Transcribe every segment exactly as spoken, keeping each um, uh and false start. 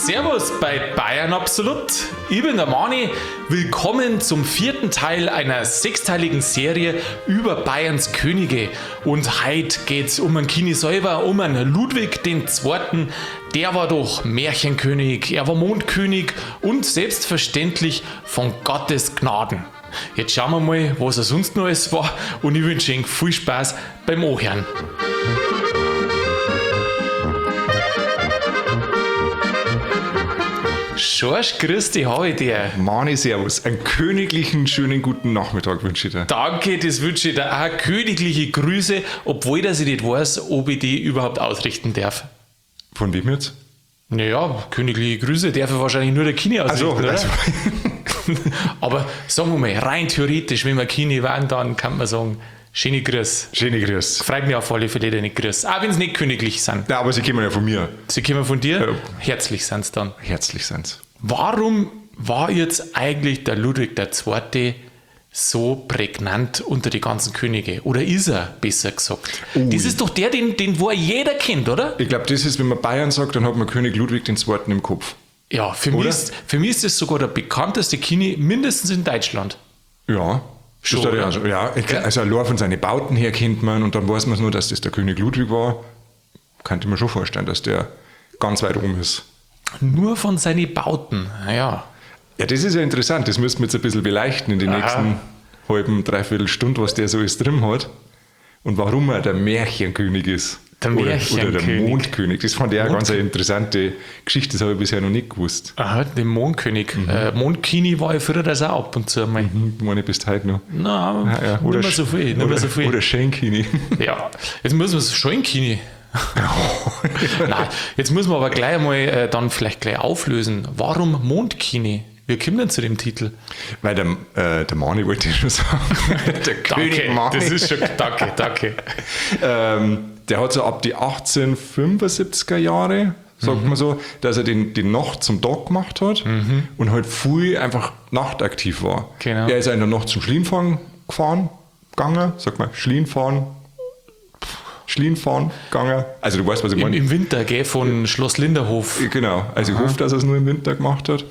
Servus bei Bayern Absolut. Ich bin der Mani. Willkommen zum vierten Teil einer sechsteiligen Serie über Bayerns Könige. Und heute geht's um einen Kini selber, um einen Ludwig den Zweiten. Der war doch Märchenkönig, er war Mondkönig und selbstverständlich von Gottes Gnaden. Jetzt schauen wir mal, was er sonst noch alles war, und ich wünsche Ihnen viel Spaß beim Anhören. Schorsch, grüß dich, habe ich dir. Mani, servus. Einen königlichen, schönen guten Nachmittag wünsche ich dir. Danke, das wünsche ich dir auch. Königliche Grüße, obwohl dass ich nicht weiß, ob ich die überhaupt ausrichten darf. Von wem jetzt? Naja, königliche Grüße darf ich wahrscheinlich nur der Kini ausrichten, also, oder? Also. Aber sagen wir mal, rein theoretisch, wenn wir Kini waren, dann kann man sagen, schöne Grüße. Schöne Grüße. Freut mich auf alle Fälle, deine Grüße. Auch wenn sie nicht königlich sind. Ja, aber sie kommen ja von mir. Sie kommen von dir? Ja. Herzlich sind sie dann. Herzlich sind's. Warum war jetzt eigentlich der Ludwig der Zweite so prägnant unter die ganzen Könige? Oder ist er, besser gesagt? Ui. Das ist doch der, den, den wo jeder kennt, oder? Ich glaube, das ist, wenn man Bayern sagt, dann hat man König Ludwig den Zweiten im Kopf. Ja, für mich, ist, für mich ist das sogar der bekannteste Kini, mindestens in Deutschland. Ja. Schon, das oder? ja, also, ja, ich, also allein von seinen Bauten her kennt man, und dann weiß man nur, dass das der König Ludwig war. Könnte man schon vorstellen, dass der ganz weit oben ist. Nur von seinen Bauten, naja. Ja, das ist ja interessant. Das müssen wir jetzt ein bisschen beleuchten in den Aha. nächsten halben, dreiviertel Stunde, was der so alles drin hat. Und warum er der Märchenkönig ist. Der Oder, Märchenkönig. oder der Mondkönig. Das fand ich auch ganz eine Mondkönig. interessante Geschichte. Das habe ich bisher noch nicht gewusst. Aha, den Mondkönig. Mhm. Äh, Mondkini war ja früher das auch ab und zu einmal. Mhm, ich meine, bis heute noch. Na, Ja, ja. nicht mehr so viel. Nicht oder, mehr so viel. oder Schenkini. Ja, jetzt müssen wir es schon in Kini. Nein, jetzt müssen wir aber gleich mal äh, dann vielleicht gleich auflösen. Warum Mondkini? Wie kommt denn zu dem Titel? Weil der, äh, der Mani wollte ich schon sagen. Der König Danke, Mani. das ist schon, danke, danke. ähm, der hat so ab die achtzehnhundertfünfundsiebziger Jahre, sagt Mhm. man so, dass er den, die Nacht zum Tag gemacht hat Mhm. und halt früh einfach nachtaktiv war. Genau. Er ist in der Nacht zum Schlienfahren gefahren, gegangen, sag mal, Schlienfahren, Schlienfahren gegangen. Also du weißt, was ich Im, meine. Im Winter, gell, von Schloss Linderhof. Genau, also ich hoffe, dass er es nur im Winter gemacht hat.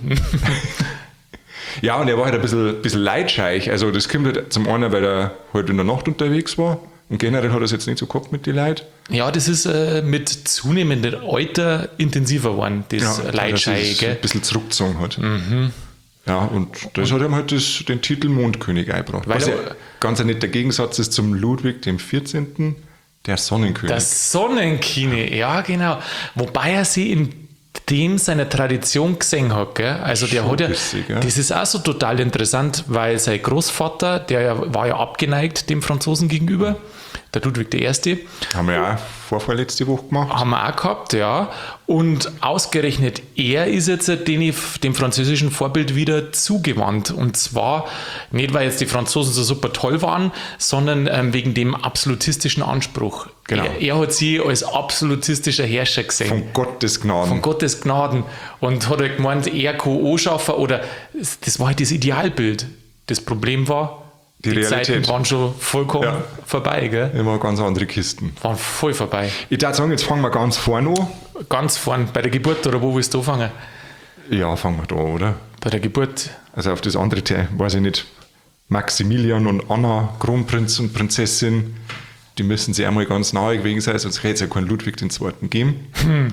Ja, und er war halt ein bisschen, bisschen leidscheich. Also das kommt halt zum einen, weil er halt in der Nacht unterwegs war. Und generell hat er es jetzt nicht so gehabt mit den Leuten. Ja, das ist äh, mit zunehmendem Alter intensiver geworden, das Ja, Leitschei, dass er es gell? ein bisschen zurückgezogen hat. Ja, und das hat ihm halt das, den Titel Mondkönig eingebracht. Weil Was er- ja ganz ein netter Gegensatz ist zum Ludwig dem vierzehnten, der Sonnenkönig. Der Sonnenkini, ja genau. Wobei er sie in dem seiner Tradition gesehen hat. Gell? Also der Schon hat ja, ein bisschen, gell? das ist auch so total interessant, weil sein Großvater, der ja, war ja abgeneigt dem Franzosen gegenüber, der Ludwig der Erste, Haben wir ja auch vorvorletzte Woche gemacht. haben wir auch gehabt, ja. Und ausgerechnet er ist jetzt dem, dem französischen Vorbild wieder zugewandt. Und zwar nicht, weil jetzt die Franzosen so super toll waren, sondern ähm, wegen dem absolutistischen Anspruch. Genau. Er, er hat sie als absolutistischer Herrscher gesehen. Von Gottes Gnaden. Von Gottes Gnaden. Und hat halt gemeint, er kann anschaffen, oder das war halt das Idealbild. Das Problem war, Die die, Realität. Zeiten waren schon vollkommen Ja. vorbei, gell? Immer ganz andere Kisten. Waren voll vorbei. Ich würde sagen, jetzt fangen wir ganz vorne an. Ganz vorn, bei der Geburt, oder wo willst du anfangen? Ja, fangen wir da an, oder? Bei der Geburt. Also auf das andere, Teil, weiß ich nicht, Maximilian und Anna, Kronprinz und Prinzessin, die müssen sich einmal ganz nahe gewesen sein, sonst hätte es ja keinen Ludwig den Zweiten geben. Hm.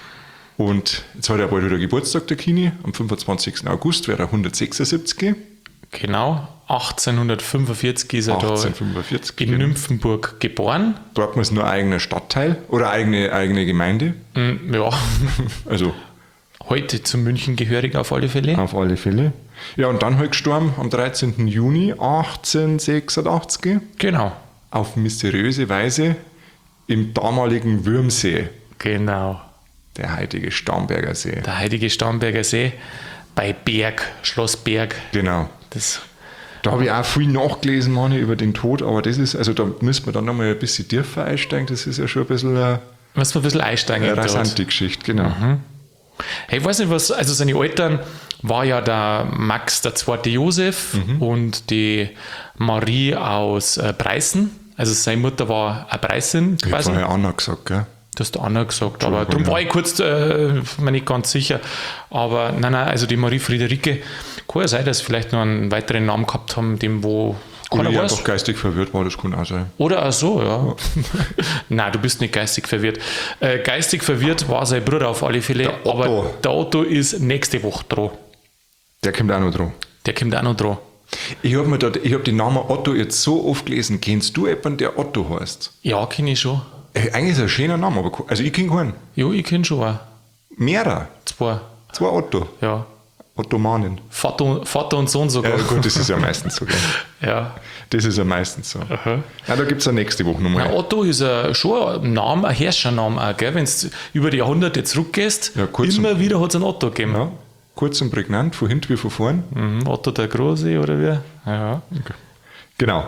Und jetzt hat er bald wieder Geburtstag, der Kini. Am fünfundzwanzigsten August wäre er hundertsechsundsiebzig. Genau, achtzehnhundertfünfundvierzig ist er achtzehnhundertfünfundvierzig, da in genau. Nymphenburg geboren. Dort muss nur ein eigener Stadtteil oder eigene, eigene Gemeinde. Hm, Ja, Also heute zu München gehörig auf alle Fälle. auf alle Fälle. Ja, und dann halt gestorben am dreizehnten Juni achtzehnhundertsechsundachtzig Genau, auf mysteriöse Weise im damaligen Würmsee, genau. der heutige Starnberger See. Der heilige Starnberger See bei Berg, Schloss Berg. Genau. Das, Da habe ich auch viel nachgelesen, Mani, über den Tod, aber das ist, also da müssen wir dann nochmal ein bisschen tiefer einsteigen, das ist ja schon ein bisschen eine, muss man ein bisschen einsteigen. eine in dort. rasante Geschichte, genau. Hey, ich weiß nicht, was, also seine Eltern war ja der Max, der zweite Josef und die Marie aus äh, Preußen. Also seine Mutter war eine Preußin Ich habe quasi. vorher Anna gesagt, gell? Das hat der Anna gesagt, aber darum war ich kurz äh, mir nicht ganz sicher. Aber nein, nein, also die Marie Friederike, kann ja sein, dass sie vielleicht noch einen weiteren Namen gehabt haben, dem wo Oder keiner ich weiß. einfach geistig verwirrt war, das kann auch sein. Oder auch so, ja. Nein, du bist nicht geistig verwirrt. Äh, geistig verwirrt war sein Bruder auf alle Fälle, Der Otto. aber der Otto ist nächste Woche dran. Der kommt auch noch dran. Der kommt auch noch dran. Ich habe mir dort, ich hab den Namen Otto jetzt so oft gelesen. Kennst du jemanden, der Otto heißt? Ja, kenne ich schon. Äh, Eigentlich ist er ein schöner Name, aber also ich kenne keinen. Ja, ich kenne schon auch. Mehrer. Zwei. Zwei Otto. Ja. Ottomanen. Vater, Vater und Sohn sogar. Ja gut, das ist ja meistens so. Gell? Ja. Das ist ja meistens so. Aha. Ja, da gibt es ja nächste Woche nochmal. Na, Otto ist ein, schon ein Name, ein Herrschername auch, gell? Wenn du über die Jahrhunderte zurückgehst, Ja, kurz immer und- wieder hat es einen Otto gegeben. Ja, kurz und prägnant, von hinten wie von vorn. Mhm, Otto der Große oder wie? Ja. Genau.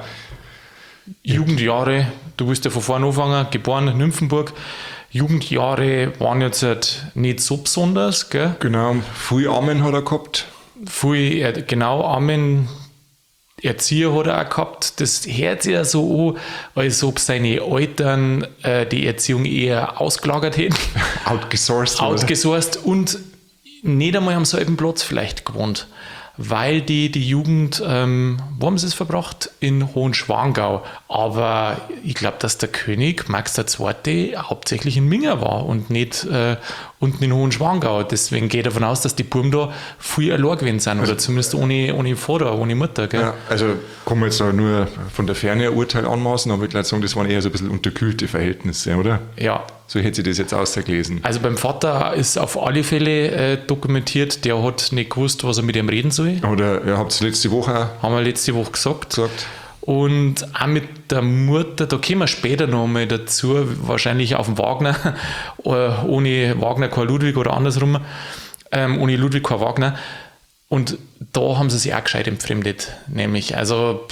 Jugendjahre, du willst ja von vorne anfangen, geboren in Nymphenburg. Jugendjahre waren jetzt halt nicht so besonders, gell? Genau. Viel Amen hat er gehabt. Viel, er- genau, Armen, Erzieher hat er auch gehabt. Das hört sich ja so an, als ob seine Eltern äh, die Erziehung eher ausgelagert hätten, Outgesourced. oder? outgesourced und nicht einmal am selben Platz vielleicht gewohnt. Weil die, die Jugend, ähm, wo haben sie es verbracht? In Hohenschwangau. Aber ich glaube, dass der König, Max der Zweite, hauptsächlich in Minga war und nicht äh, unten in Hohenschwangau. Deswegen geht er davon aus, dass die Buben da viel allein gewesen sind. Oder zumindest ohne, ohne Vater, ohne Mutter. Gell? Ja, also kann man jetzt auch nur von der Ferne ein Urteil anmaßen, aber ich würde sagen, das waren eher so ein bisschen unterkühlte Verhältnisse, oder? Ja. So hätte sie das jetzt ausgelesen. Also beim Vater ist auf alle Fälle äh, dokumentiert, der hat nicht gewusst, was er mit ihm reden soll. Oder ihr habt es letzte Woche auch Haben wir letzte Woche gesagt. gesagt. Und auch mit der Mutter, da kommen wir später noch mal dazu, wahrscheinlich auf dem Wagner, äh, ohne Wagner kein Ludwig oder andersrum, ähm, ohne Ludwig kein Wagner. Und da haben sie sich auch gescheit entfremdet, nämlich, also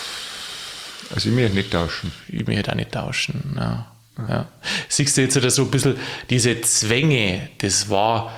pff, Also ich möchte nicht tauschen. ich möchte auch nicht tauschen. Ja. Ja. Siehst du jetzt so ein bisschen diese Zwänge, das war,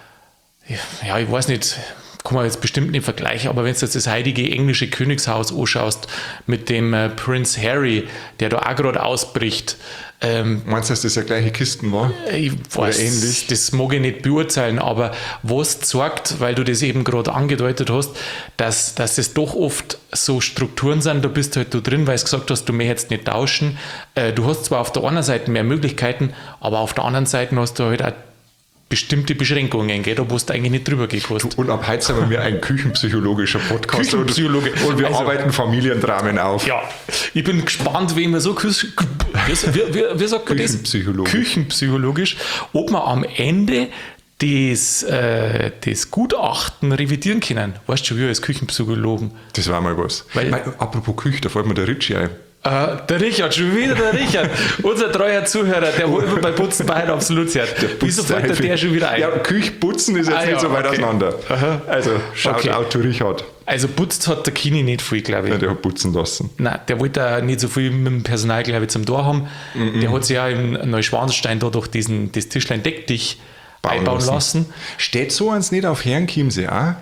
ja, ich weiß nicht, kann man jetzt bestimmt nicht vergleichen, aber wenn du jetzt das heilige englische Königshaus anschaust mit dem äh, Prince Harry, der da auch gerade ausbricht, ähm, Meinst du, dass das ja gleiche Kisten war? ich weiß, ähnlich? das mag ich nicht beurteilen, aber was zeigt, weil du das eben gerade angedeutet hast, dass, dass das doch oft so Strukturen sind, da bist du halt da drin, weil du gesagt hast, du möchtest nicht tauschen. Äh, du hast zwar auf der einen Seite mehr Möglichkeiten, aber auf der anderen Seite hast du halt auch bestimmte Beschränkungen, gell, da wo du eigentlich nicht drüber gehen kannst. Und ab heute sind wir ein küchenpsychologischer Podcast. Küchenpsychologe. Und, und wir Also- arbeiten Familiendramen auf. Ja, ich bin gespannt, wie man so küs- wie, wie, wie, wie sagt man das? Küchenpsychologe. Küchenpsychologisch, ob wir am Ende das, äh, das Gutachten revidieren können. Weißt du schon, wie als Küchenpsychologen. Das war mal was. Weil- Mein, apropos Küche, da fällt mir der Ritchie ein. Äh, der Richard, schon wieder der Richard, unser treuer Zuhörer, der holt mir bei Putzen bei absolut hört. Wieso fällt der, der schon wieder ein? Ja, Küchputzen ist jetzt Ah, nicht ja, so weit okay. auseinander. Aha. Also, schaut Okay. out to Richard. Also putzt hat der Kini nicht viel, glaube ich. Ja, der hat putzen lassen. Nein, der wollte auch nicht so viel mit dem Personal, glaube ich, zum Tor haben. Der hat sich ja im Neuschwanstein da durch diesen, das Tischlein deck dich einbauen lassen. Steht so eins nicht auf Herrenchiemsee auch?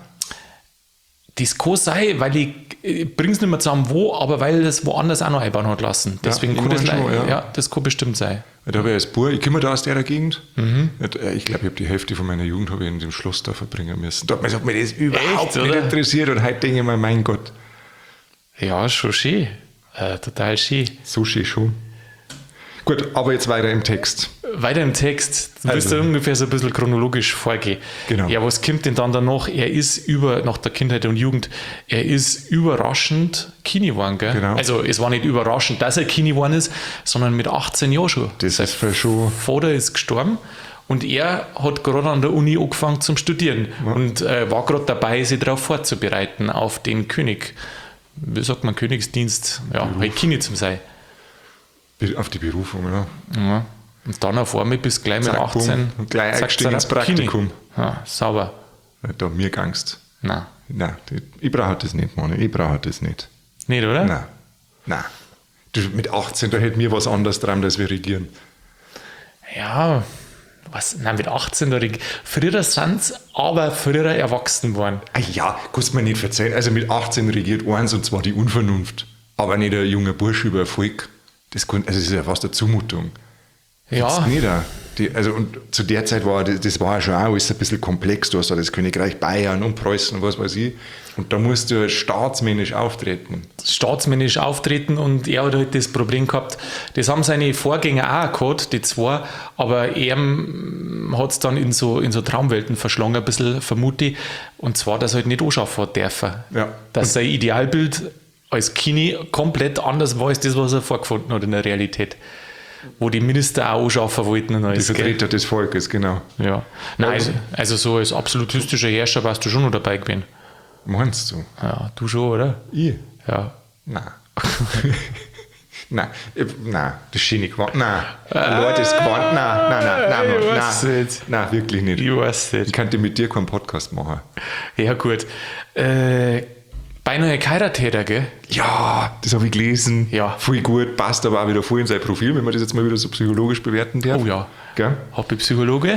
Das kann sein, weil ich, ich bringe es nicht mehr zusammen, wo, aber weil das woanders auch noch einbauen hat lassen. Deswegen ich kann das, mein schon, lei- ja. ja, das kann bestimmt sein. Da habe ich als Bub, ich komme da aus der Gegend. Mhm. Ich glaube, ich habe die Hälfte von meiner Jugend habe ich in dem Schloss da verbringen müssen. Da hat mich mich das überhaupt Echt, nicht oder? interessiert und heute denke ich mir, mein Gott, Ja, schon schön. Äh, total schön. so schön schon. Gut, aber jetzt weiter im Text. Weiter im Text, du willst Also- da ungefähr so ein bisschen chronologisch vorgehen. Genau. Ja, was kommt denn dann danach? Er ist über, nach der Kindheit und Jugend, er ist überraschend Kini geworden, gell? Genau. Also es war nicht überraschend, dass er Kini geworden ist, sondern mit achtzehn Jahren schon. Das ist für schon. Vater ist gestorben und er hat gerade an der Uni angefangen zum Studieren und äh, war gerade dabei, sich darauf vorzubereiten, auf den König, wie sagt man, Königsdienst, ja, halt Kini zum sein. Auf die Berufung, ja. Ja. Und dann auf einmal bis gleich mit Zack, bumm. achtzehn. Und gleich zack, eingestiegen ins zack, Kini. Praktikum. Ja, sauber. Da mir gangst. Nein. Nein, ich brauche das nicht, Mann. Ich brauche das nicht. Nicht, oder? Nein. Nein. Du, mit achtzehn, da hätte mir was anderes dran, als wir regieren. Ja, was? Nein, mit achtzehn, da reg- früher sind sie aber früher erwachsen worden. Ah ja, kannst du mir nicht verzeihen. Also mit achtzehn regiert eins, und zwar die Unvernunft. Aber nicht ein junger Bursch über Erfolg. Das, kann, also das ist ja fast eine Zumutung. Ja, Findest du nicht auch? Die, also und zu der Zeit war das, das war ja schon auch alles ein bisschen komplex. Du hast da das Königreich Bayern und Preußen und was weiß ich. Und da musst du staatsmännisch auftreten. Staatsmännisch auftreten und er hat halt das Problem gehabt, das haben seine Vorgänger auch gehabt, die zwei, aber er hat es dann in so, in so Traumwelten verschlagen, ein bisschen vermute ich, und zwar, dass er halt nicht anschaffen hat dürfen. Ja. Dass sein Idealbild als Kini komplett anders war als das, was er vorgefunden hat in der Realität. Wo die Minister auch anschaffen wollten und alles. Die Vertreter des Volkes, genau. Ja. Nein, also, also so als absolutistischer Herrscher warst du schon noch dabei gewesen. Meinst du? Ja, du schon, oder? Ich? Ja. Nein. Nein, nein, das ist schöne Gewand. Nein, Leute, das Gewand, nein, nein, nein, nein, Ich nein, weiß nein, nicht. nein, wirklich nicht. Ich weiß nicht. Ich könnte mit dir keinen Podcast machen. Ja, gut. Äh, beinahe geheiratet, hat, gell? Ja, das habe ich gelesen. Ja. Voll gut, passt aber auch wieder voll in sein Profil, wenn man das jetzt mal wieder so psychologisch bewerten darf. Oh ja. Gell? Hobbypsychologe.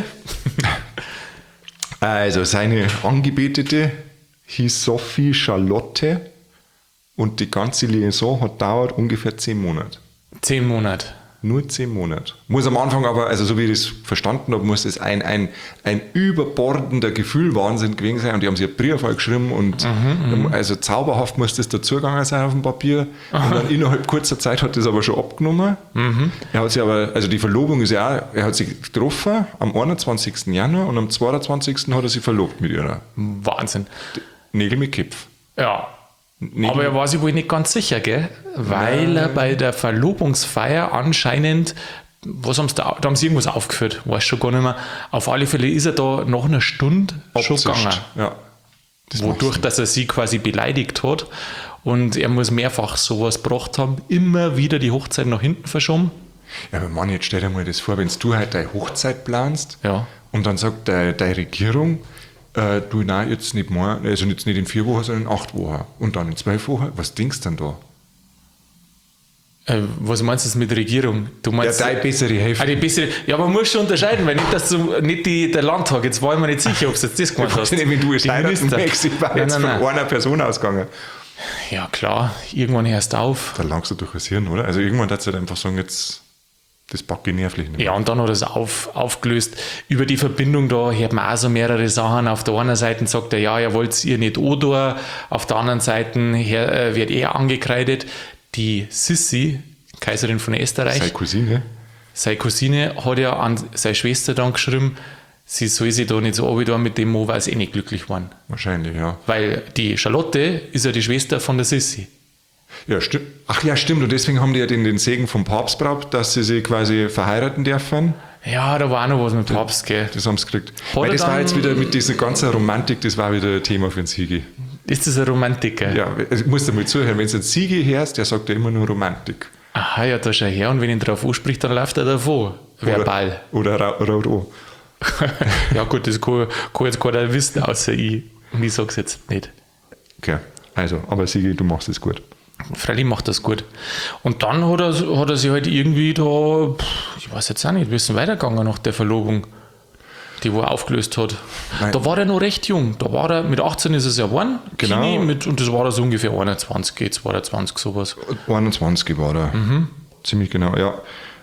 Also, seine Angebetete hieß Sophie Charlotte und die ganze Liaison hat dauert ungefähr zehn Monate. Zehn Monate. Nur zehn Monate. Muss am Anfang aber, also so wie ich das verstanden habe, muss es ein, ein, ein überbordender Gefühlwahnsinn gewesen sein. Und die haben sich einen Brief auch geschrieben und mhm, also zauberhaft muss das dazugegangen sein auf dem Papier. Aha. Und dann innerhalb kurzer Zeit hat das aber schon abgenommen. Mhm. Er hat sich aber, also die Verlobung ist ja auch, er hat sich getroffen am einundzwanzigsten Januar und am zweiundzwanzigsten hat er sich verlobt mit ihrer. Wahnsinn. Nägel mit Kipf. Ja. Nägel. Aber er war sich wohl nicht ganz sicher, gell? Weil Nein. er bei der Verlobungsfeier anscheinend, was haben sie da, da haben sie irgendwas aufgeführt, weiß schon gar nicht mehr. Auf alle Fälle ist er da nach einer Stunde schon gegangen. Ja. Das Wodurch, dass er sie quasi beleidigt hat. Und er muss mehrfach sowas gebracht haben, immer wieder die Hochzeit nach hinten verschoben. Ja, aber Mann, jetzt stell dir mal das vor, wenn du halt deine Hochzeit planst ja. und dann sagt deine, deine Regierung, Äh, du, nein, jetzt nicht mehr, also jetzt nicht in vier Wochen, sondern in acht Wochen. Und dann in zwölf Wochen. Was denkst du denn da? Äh, was meinst du mit Regierung? Du meinst, ja, deine bessere Hälfte. Ah, die bessere, ja, man muss schon unterscheiden, weil nicht, dass du nicht die, der Landtag, jetzt war ich mir nicht sicher, ob du jetzt das gemacht hast. Nicht, wenn du es heiraten möchtest, ich war nein, jetzt nein, von nein. einer Person ausgegangen. Ja, klar, irgendwann hörst du auf. Da langst du durch das Hirn, oder? Also irgendwann hat es halt einfach sagen, jetzt, das packe ich nervlich nicht mehr. Ja, und dann hat er es auf, aufgelöst. Über die Verbindung da hört man auch so mehrere Sachen. Auf der einen Seite sagt er, ja, ihr wollt ihr nicht Odor. Auf der anderen Seite her, äh, wird er angekreidet. Die Sissi, Kaiserin von Österreich, Seine Cousine. seine Cousine hat ja an seine Schwester dann geschrieben, sie soll sich da nicht so runtertun mit dem Mo, weil sie eh nicht glücklich waren. Wahrscheinlich, ja. Weil die Charlotte ist ja die Schwester von der Sissi. Ja, stimmt. Ach ja, stimmt. Und deswegen haben die ja den, den Segen vom Papst braucht, dass sie sich quasi verheiraten dürfen. Ja, da war auch noch was mit Papst, gell. Das haben sie gekriegt. Hat Weil er das war dann- jetzt wieder mit dieser ganzen Romantik, das war wieder ein Thema für den Sigi. Ist das ein Romantiker? Ja, also ich muss dir mal zuhören, wenn du einen Sigi hörst, der sagt ja immer nur Romantik. Aha, ja, da schau her, und wenn ihn drauf anspricht, dann läuft er davon. Verbal. Oder, oder Ra- Raudo. Ja gut, das kann, kann jetzt keiner wissen, außer ich. Und ich sag's jetzt nicht. Okay, also, aber Sigi, du machst es gut. Freilich macht das gut. Und dann hat er, hat er sich halt irgendwie da, pff, ich weiß jetzt auch nicht, wie ist denn weitergegangen nach der Verlobung, die wo er aufgelöst hat. Nein. Da war er noch recht jung. Da war er, mit achtzehn ist es ja geworden, Genau. Kini, mit, und das war er so ungefähr einundzwanzig, zweiundzwanzig, sowas. einundzwanzig war er. Mhm. Ziemlich genau, ja.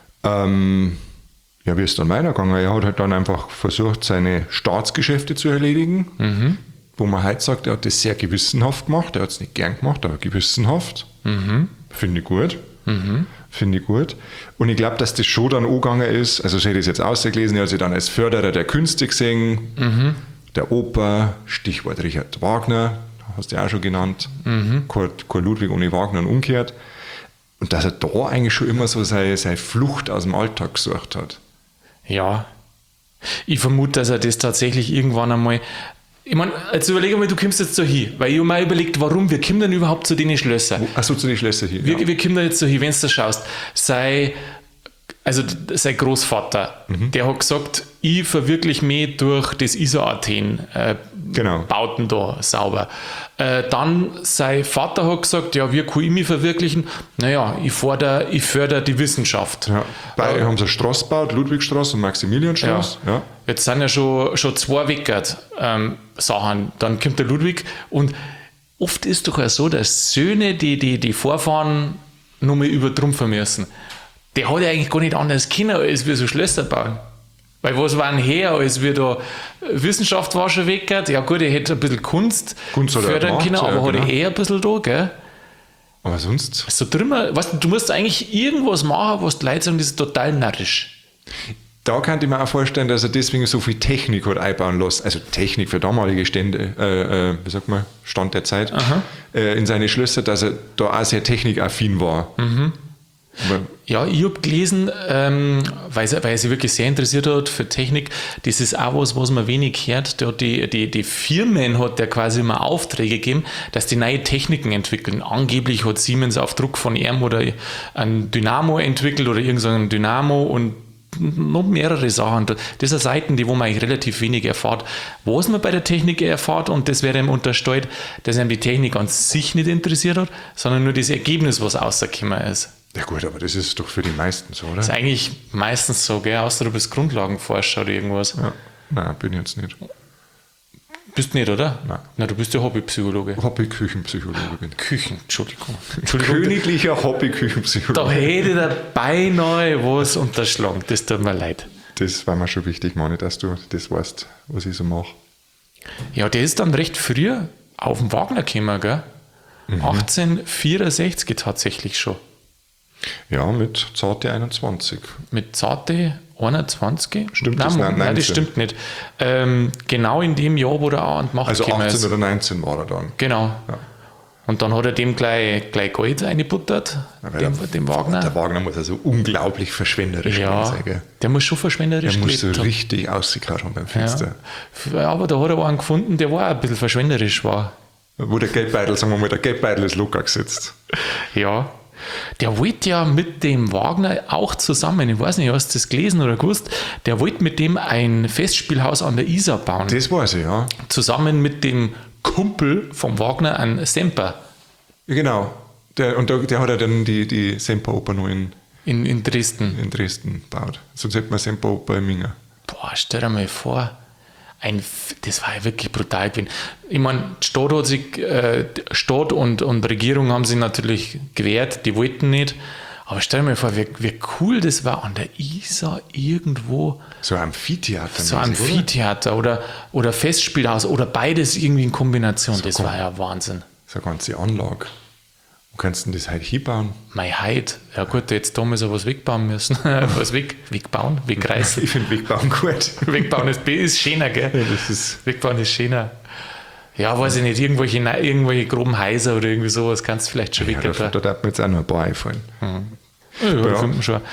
Ähm, ja, wie ist dann weitergegangen? Er hat halt dann einfach versucht, seine Staatsgeschäfte zu erledigen. Mhm. Wo man heute sagt, er hat das sehr gewissenhaft gemacht. Er hat es nicht gern gemacht, aber gewissenhaft. Mhm. Finde ich gut. Finde ich gut. Und ich glaube, dass das schon dann angegangen ist, also so hätte ich es jetzt ausgelesen, er hat sich dann als Förderer der Künste gesehen, Mhm. der Oper, Stichwort Richard Wagner, hast du ja auch schon genannt, Mhm. kein, kein Ludwig ohne Wagner und umgekehrt. Und dass er da eigentlich schon immer so seine, seine Flucht aus dem Alltag gesucht hat. Ja. Ich vermute, dass er das tatsächlich irgendwann einmal. Ich meine, jetzt überlege mal, du kommst jetzt so hin, weil ich habe mir überlegt, warum, wir kommen denn überhaupt zu den Schlössern? Achso, zu den Schlössern hier. Wir, Ja. wir kommen da jetzt so hin, wenn du das schaust. Sei, also d- sein Großvater, Mhm. der hat gesagt, ich verwirkliche mich durch das I S O Athen äh, Genau. Bauten da sauber. Äh, dann sein Vater hat gesagt, ja, wie kann ich mich verwirklichen? Naja, ich fördere ich förder die Wissenschaft. Ja. Beide haben so eine Straße gebaut, Ludwigstraße und Maximilianstraße. Ja. Jetzt sind ja schon, schon zwei Weckert ähm, Sachen. Dann kommt der Ludwig, und oft ist doch auch so, dass Söhne, die die, die Vorfahren nochmal übertrumpfen müssen. Der hat ja eigentlich gar nicht anders können, als wir so Schlösser bauen. Weil was war denn her, als wir da Wissenschaft war schon weg, ja gut, er hätte ein bisschen Kunst, Kunst hat er fördern gemacht, können, aber ja, hat genau. er eher ein bisschen da, gell? Aber sonst? So drüber, weißt du, du musst eigentlich irgendwas machen, was die Leute sagen, das ist total narrisch. Da könnte ich mir auch vorstellen, dass er deswegen so viel Technik hat einbauen lassen, also Technik für damalige Stände, äh, äh, wie sagt man, Stand der Zeit, äh, in seine Schlösser, dass er da auch sehr technikaffin war. Mhm. Aber, Ja, ich habe gelesen, ähm, weil, er, weil er sich wirklich sehr interessiert hat für Technik, das ist auch was, was man wenig hört. Der hat die, die, die Firmen hat der quasi immer Aufträge gegeben, dass die neue Techniken entwickeln. Angeblich hat Siemens auf Druck von ihm oder ein Dynamo entwickelt oder irgendein Dynamo und noch mehrere Sachen. Das sind Seiten, die wo man eigentlich relativ wenig erfährt. Was man bei der Technik erfährt, und das wäre ihm unterstellt, dass ihm die Technik an sich nicht interessiert hat, sondern nur das Ergebnis, was rausgekommen ist. ja gut, aber das ist doch für die meisten so, oder? Das ist eigentlich meistens so, gell? Außer du bist Grundlagenforscher oder irgendwas. Ja. Nein, bin ich jetzt nicht. Bist nicht, oder? Nein. Na, du bist ja Hobbypsychologe. Hobby-Küchenpsychologe bin ich. Küchen, Entschuldigung. Entschuldigung. Königlicher Hobby-Küchenpsychologe. Da hätte ich da beinahe was unterschlagen. Das tut mir leid. Das war mir schon wichtig, Manni, dass du das weißt, was ich so mache. Ja, der ist dann recht früh auf den Wagner gekommen, gell? Mhm. achtzehnhundertvierundsechzig tatsächlich schon. Ja, mit zarte einundzwanzig. Mit zarte einundzwanzig? Stimmt nein, das? Nein, nein, das neunzehn. stimmt nicht. Ähm, genau in dem Jahr, wo der auch an die Macht Also gekommen achtzehn ist. oder neunzehn war er dann. Genau. Ja. Und dann hat er dem gleich, gleich Gold eingebuttert, Aber dem, der, dem Wagner. Der Wagner muss also unglaublich verschwenderisch Ja, sein, gell? der muss schon verschwenderisch Der muss so gelebt haben. richtig ausgekaut haben beim Fenster. Ja. Aber da hat er einen gefunden, der war auch ein bisschen verschwenderisch war. Wo der Geldbeutel, sagen wir mal, der Geldbeutel ist locker gesetzt. Ja. Der wollte ja mit dem Wagner auch zusammen, ich weiß nicht, hast du das gelesen oder gewusst, der wollte mit dem ein Festspielhaus an der Isar bauen. Das weiß ich, ja. Zusammen mit dem Kumpel vom Wagner, ein Semper Ja, genau. Der, und der, der hat ja dann die, die Semperoper noch in, in, in Dresden. in Dresden gebaut. Sonst hätte man Semperoper in Minga. Boah, stell dir mal vor, ein, F- das war ja wirklich brutal gewesen. Ich meine, die Stadt, hat sich, äh, Stadt und, und Regierung haben sich natürlich gewehrt, die wollten nicht. Aber stell dir mal vor, wie, wie cool das war an der Isar irgendwo. So ein Amphitheater. So ein mäßig, oder? Amphitheater oder, oder Festspielhaus oder beides irgendwie in Kombination. das komm. war ja Wahnsinn. So eine ganze Anlage. Wo kannst du denn das halt hinbauen? Mein Heid. Ja gut, jetzt damals auch was wegbauen müssen. was weg, wegbauen, wegreißen. Ich finde Wegbauen gut. Wegbauen ist, ist schöner, gell? Ja, das ist Wegbauen ist schöner. Ja, weiß ich nicht, irgendwelche, irgendwelche groben Häuser oder irgendwie sowas kannst du vielleicht schon ja, da, wegbauen. da darf mir jetzt auch noch ein paar einfallen. Ja, ja, Ja. finden wir schon.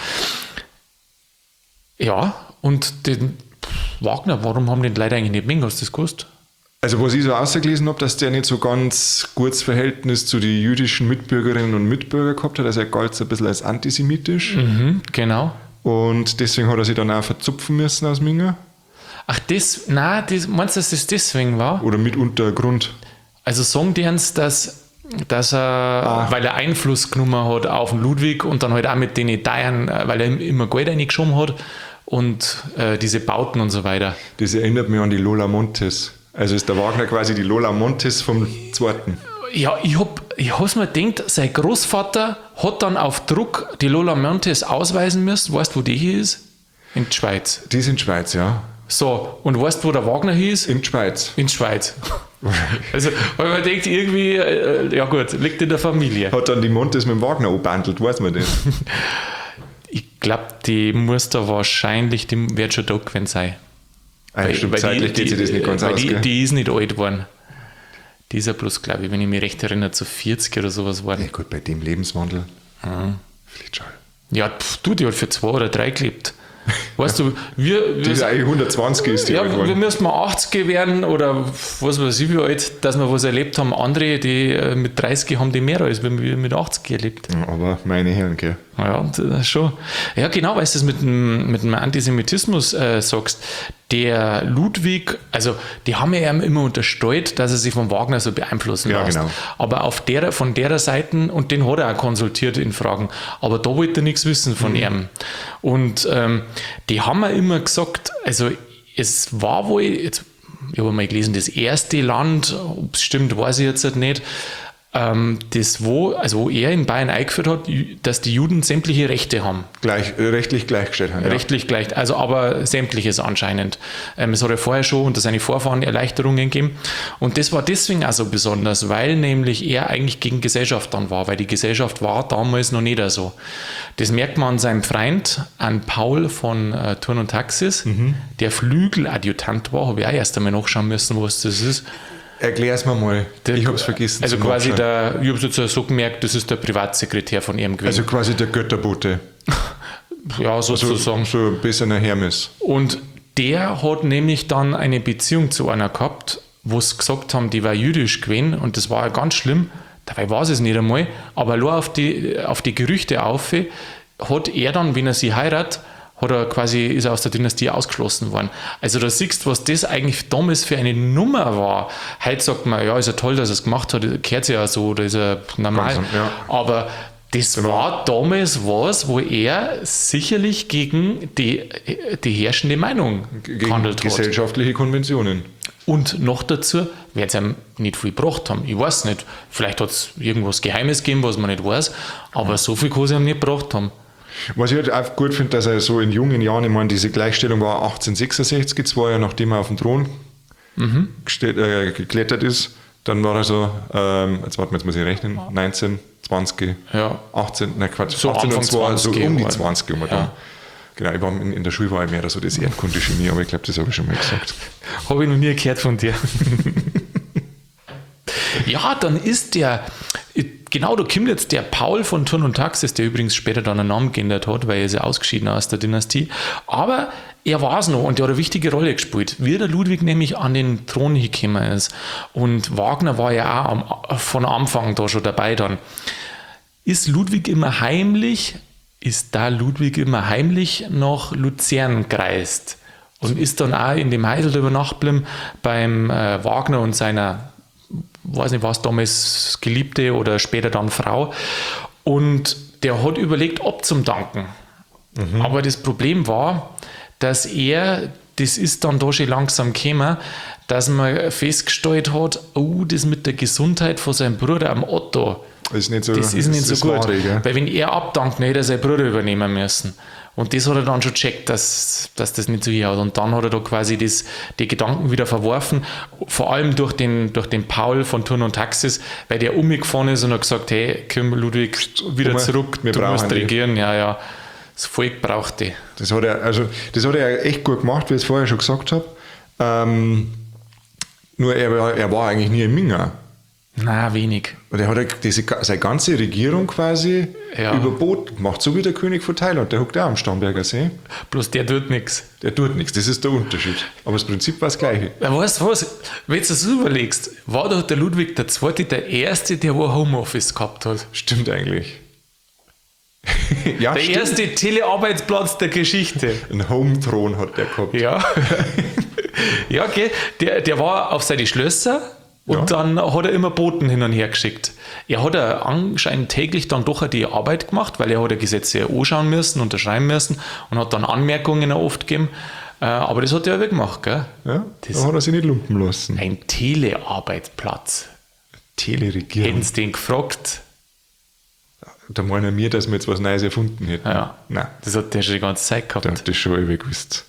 Ja, und den Wagner, warum haben den leider eigentlich nicht mehr? Hast du das gewusst? Also was ich so ausgelesen habe, dass der nicht so ganz gutes Verhältnis zu den jüdischen Mitbürgerinnen und Mitbürgern gehabt hat. Also er galt so ein bisschen als antisemitisch. Mhm, genau. Und deswegen hat er sich dann auch verzupfen müssen aus Minga. Ach, das, nein, das, meinst du, dass das deswegen war? Oder mitunter Grund. Also sagen die uns, dass, dass er, Ah. weil er Einfluss genommen hat auf den Ludwig und dann halt auch mit den Italien, weil er immer Geld reingeschoben hat und äh, diese Bauten und so weiter. Das erinnert mich an die Lola Montes. Also ist der Wagner quasi die Lola Montes vom Zweiten. Ja, ich hab, ich hab's mir gedacht, sein Großvater hat dann auf Druck die Lola Montes ausweisen müssen. Weißt du, wo die hier ist? In der Schweiz. Die ist in Schweiz, ja. So, und weißt du, wo der Wagner hier ist? In der Schweiz. In der Schweiz. Also, weil man denkt, irgendwie, äh, ja gut, liegt in der Familie. Hat dann die Montes mit dem Wagner angebandelt, weiß man das. Ich glaube, die muss da wahrscheinlich, die wird schon da gewesen sein. Ah, ja, stimmt, zeitlich geht sich das nicht ganz weil aus, die, gell? die ist nicht alt geworden. Die ist ja bloß, glaube ich, wenn ich mich recht erinnere, zu vierzig oder sowas geworden. Ja, gut, bei dem Lebenswandel. Vielleicht schon. Ja, pf, du, die hat für zwei oder drei gelebt. Weißt du, wir, Die wir, ist eigentlich hundertzwanzig ist die ja, alt wir geworden. müssen mal achtzig werden oder was weiß ich wie alt, dass wir was erlebt haben. Andere, die äh, mit dreißig haben die mehr als wir mit achtzig erlebt. Ja, aber meine Herren, gell. Ja, und, äh, schon. Ja, genau, weil du das mit dem, mit dem Antisemitismus äh, sagst. Der Ludwig, also die haben ja ihm immer unterstellt, dass er sich von Wagner so beeinflussen Ja, lässt. genau. Aber auf der, von der Seite, und den hat er auch konsultiert in Fragen, aber da wollte er nichts wissen von ihm. Und ähm, die haben ja immer gesagt, also es war wohl, jetzt, ich habe mal gelesen, das erste Land, ob es stimmt, weiß ich jetzt nicht, ähm, das wo, also wo er in Bayern eingeführt hat, dass die Juden sämtliche Rechte haben. Gleich, äh, rechtlich gleichgestellt haben. Ja. Rechtlich gleich, also aber sämtliches anscheinend. Ähm, es hat ja vorher schon unter seine Vorfahren Erleichterungen gegeben. Und das war deswegen auch so besonders, weil nämlich er eigentlich gegen Gesellschaft dann war, weil die Gesellschaft war damals noch nicht so. Das merkt man an seinem Freund, an Paul von äh, Thurn und Taxis, mhm. der Flügeladjutant war, habe ich auch erst einmal nachschauen müssen, was das ist. Erklär's mir mal. Der, ich hab's vergessen. Also quasi der, ich hab's jetzt so gemerkt, das ist der Privatsekretär von ihm gewesen. Also quasi der Götterbote. Ja, sozusagen. So, so ein bisschen ein Hermes. Und der hat nämlich dann eine Beziehung zu einer gehabt, wo sie gesagt haben, die war jüdisch gewesen und das war ja ganz schlimm. Dabei war es nicht einmal, aber nur auf die, auf die Gerüchte auf, hat er dann, wenn er sie heiratet, hat er quasi, ist er aus der Dynastie ausgeschlossen worden. Also da siehst du, was das eigentlich damals für eine Nummer war. Heute sagt man, ja, ist ja toll, dass er es gemacht hat, gehört sich ja so, oder ist er normal. Ganz, ja. Aber das genau. war damals was, wo er sicherlich gegen die, die herrschende Meinung gegen gehandelt hat. Gesellschaftliche Konventionen. Und noch dazu wird es ihm nicht viel gebracht haben. Ich weiß nicht, vielleicht hat es irgendwas Geheimes gegeben, was man nicht weiß, aber so viel kann es ihm nicht gebracht haben. Was ich halt auch gut finde, dass er so in jungen Jahren, ich meine, diese Gleichstellung war achtzehnhundertsechsundsechzig, das war ja nachdem er auf den Thron mhm. geste- äh, geklettert ist, dann war er so, ähm, jetzt warten wir, jetzt muss ich rechnen, neunzehn, zwanzig, ja. achtzehn, nein Quatsch, so achtzehn und zwei, so um die halt. zwanzig. Um ja. Genau, ich war in, in der Schule war ich mehr so das Erdkunde-Genie, aber ich glaube, das habe ich schon mal gesagt. Habe ich noch nie gehört von dir. Ja, dann ist der, genau, da kommt jetzt der Paul von Thurn und Taxis, der übrigens später dann einen Namen geändert hat, weil er ist ja ausgeschieden aus der Dynastie, aber er war es noch und der hat eine wichtige Rolle gespielt, wie der Ludwig nämlich an den Thron gekommen ist. Und Wagner war ja auch am, von Anfang da schon dabei dann. Ist Ludwig immer heimlich, ist da Ludwig immer heimlich nach Luzern gereist und ist dann auch in dem Heidel über Nacht geblieben beim äh, Wagner und seiner, weiß nicht was damals, Geliebte oder später dann Frau. Und der hat überlegt, ob zum Danken. Mhm. Aber das Problem war, dass er, das ist dann da schon langsam gekommen, dass man festgestellt hat, oh, das mit der Gesundheit von seinem Bruder am Otto, das ist nicht so, das ist nicht so gut. Wahre, weil wenn er abdankt, dann hätte er seinen Bruder übernehmen müssen. Und das hat er dann schon gecheckt, dass, dass das nicht so hier hat. Und dann hat er da quasi das, die Gedanken wieder verworfen, vor allem durch den, durch den Paul von Thurn und Taxis, weil der umgefahren ist und hat gesagt, hey, komm Ludwig, wieder Komm, zurück, wir du musst die. regieren. Ja, ja, das Volk braucht die. Das hat er, also, das hat er echt gut gemacht, wie ich es vorher schon gesagt habe. Ähm, nur er war, er war eigentlich nie in Minga. Na, wenig. Und er hat diese, seine ganze Regierung quasi Ja. über Boot gemacht, so wie der König von Thailand, der hockt auch am Starnberger See. Bloß der tut nichts. Der tut nichts, das ist der Unterschied. Aber das Prinzip war das Gleiche. Ja, weißt du was, wenn du das überlegst, war doch der Ludwig der Zweite der Erste, der wo Homeoffice gehabt hat. Stimmt eigentlich. Ja, Der stimmt. erste Telearbeitsplatz der Geschichte. Ein Home-Thron hat der gehabt. Ja. Ja, okay. Der, der war auf seine Schlösser und Ja. dann hat er immer Boten hin und her geschickt. Er hat ja anscheinend täglich dann doch die Arbeit gemacht, weil er hat ja Gesetze anschauen müssen, unterschreiben müssen und hat dann Anmerkungen auch oft gegeben. Äh, Aber das hat er ja gemacht, gell? Ja, Das- da hat er sich nicht lumpen lassen. Ein Telearbeitsplatz. Teleregierung. Hätten sie den gefragt? Da meinen wir, dass wir jetzt was Neues erfunden hätten. Ja. Nein, Das hat der schon die ganze Zeit gehabt. der hat das schon ewig gewusst.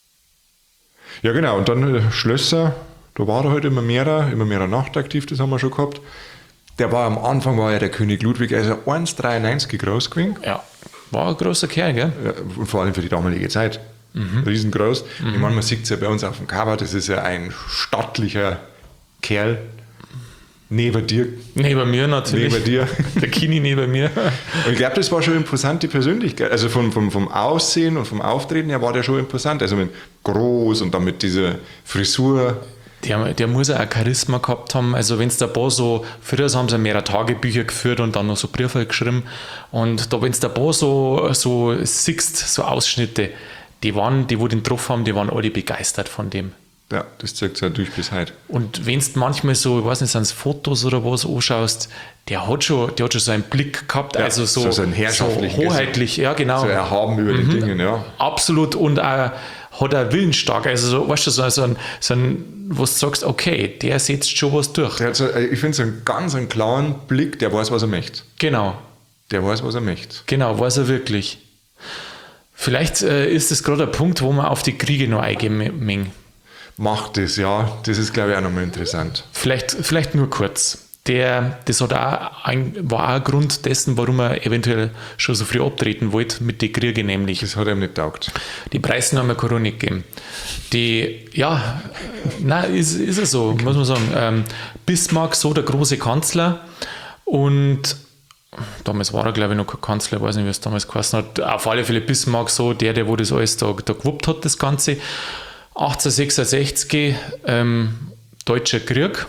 Ja, genau. Und dann äh, Schlösser, da war er halt immer mehr, immer mehr nachtaktiv, das haben wir schon gehabt. Der war am Anfang, war ja der König Ludwig, also eins Komma dreiundneunzig groß gewesen. Ja, war ein großer Kerl, gell? Ja, und vor allem für die damalige Zeit. Mhm. Riesengroß. Ich meine, man sieht es ja bei uns auf dem Cover, das ist ja ein stattlicher Kerl. Neben dir. Neben mir natürlich. Neben dir. Der Kini neben mir. Und ich glaube, das war schon eine imposante Persönlichkeit. Also vom, vom, vom Aussehen und vom Auftreten her war der schon imposant. Also mit groß und dann mit dieser Frisur. Der, der muss ja auch Charisma gehabt haben. Also wenn es da ein paar so, früher haben sie mehrere Tagebücher geführt und dann noch so Briefe geschrieben. Und da, wenn es da ein paar so, so siehst, so Ausschnitte, die waren, die wo den drauf haben, die waren alle begeistert von dem. Ja, das zeigt sich natürlich bis heute. Und wenn du manchmal so, ich weiß nicht, sind es Fotos oder was anschaust, der hat schon, der hat schon so einen Blick gehabt, Ja, also so, so- so einen herrschaftlichen so hoheitlich, ja genau. So erhaben über den Dingen, ja. Absolut, und auch hat er willensstark, also so, weißt du, so, so ein, so ein, wo du sagst, okay, der setzt schon was durch. Der hat so, ich finde so einen ganz einen klaren Blick, der weiß, was er möchte. Genau. Der weiß, was er möchte. Genau, weiß er wirklich. Vielleicht äh, ist das gerade ein Punkt, wo man auf die Kriege noch eingehen mengen. Macht das, ja. Das ist, glaube ich, auch nochmal interessant. Vielleicht, vielleicht nur kurz. Der, das hat auch ein, war auch ein Grund dessen, warum er eventuell schon so früh abtreten wollte mit den Kriegen, nämlich. Das hat ihm nicht taugt. Die Preußen haben eine Corona gegeben. Die, ja, nein, ist, ist es so, muss man sagen. Ähm, Bismarck, so der große Kanzler, und damals war er, glaube ich, noch kein Kanzler, ich weiß nicht, wie es damals geheißen hat. Auf alle Fälle Bismarck, so der, der wo das alles da, da gewuppt hat, das Ganze. achtzehnhundertsechsundsechzig, ähm, Deutscher Krieg.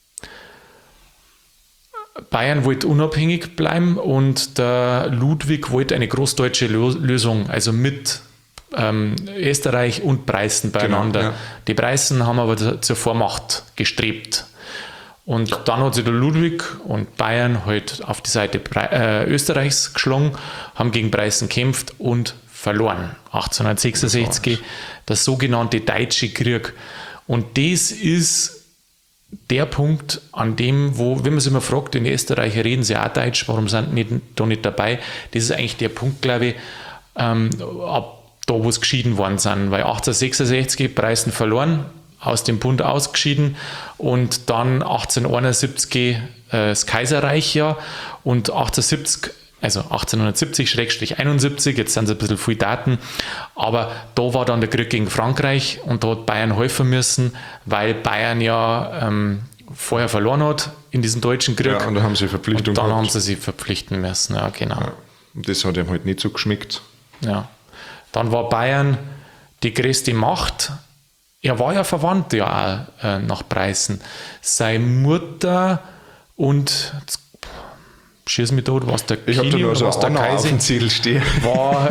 Bayern wollte unabhängig bleiben und der Ludwig wollte eine großdeutsche Lösung, also mit ähm, Österreich und Preußen beieinander. Genau, ja. Die Preußen haben aber zur Vormacht gestrebt. Und dann hat sich der Ludwig und Bayern halt auf die Seite Pre- äh, Österreichs geschlagen, haben gegen Preußen gekämpft und verloren. achtzehnhundertsechsundsechzig, der sogenannte Deutsche Krieg. Und das ist der Punkt, an dem, wo, wenn man sich immer fragt, in Österreich reden sie auch Deutsch, warum sind nicht, da nicht dabei? Das ist eigentlich der Punkt, glaube ich, ähm, ab da, wo es geschieden worden sind. Weil achtzehnhundertsechsundsechzig Preußen verloren, aus dem Bund ausgeschieden, und dann achtzehnhunderteinundsiebzig äh, das Kaiserreich, ja, und achtzehnhundertsiebzig, also achtzehnhundertsiebzig einundsiebzig, jetzt sind es ein bisschen viele Daten, aber da war dann der Krieg gegen Frankreich und da hat Bayern helfen müssen, weil Bayern ja ähm, vorher verloren hat in diesem deutschen Krieg. Ja, und dann haben sie Verpflichtung und dann gehabt. haben sie sich verpflichten müssen, ja, genau. Ja, und das hat ihm halt nicht so geschmeckt. Ja. Dann war Bayern die größte Macht. Er war ja verwandt ja auch äh, nach Preußen. Seine Mutter und schieß mich tot, was der Ich habe da Kini nur oder so was der Anna auf Kaiser dem Zettel stehen. war.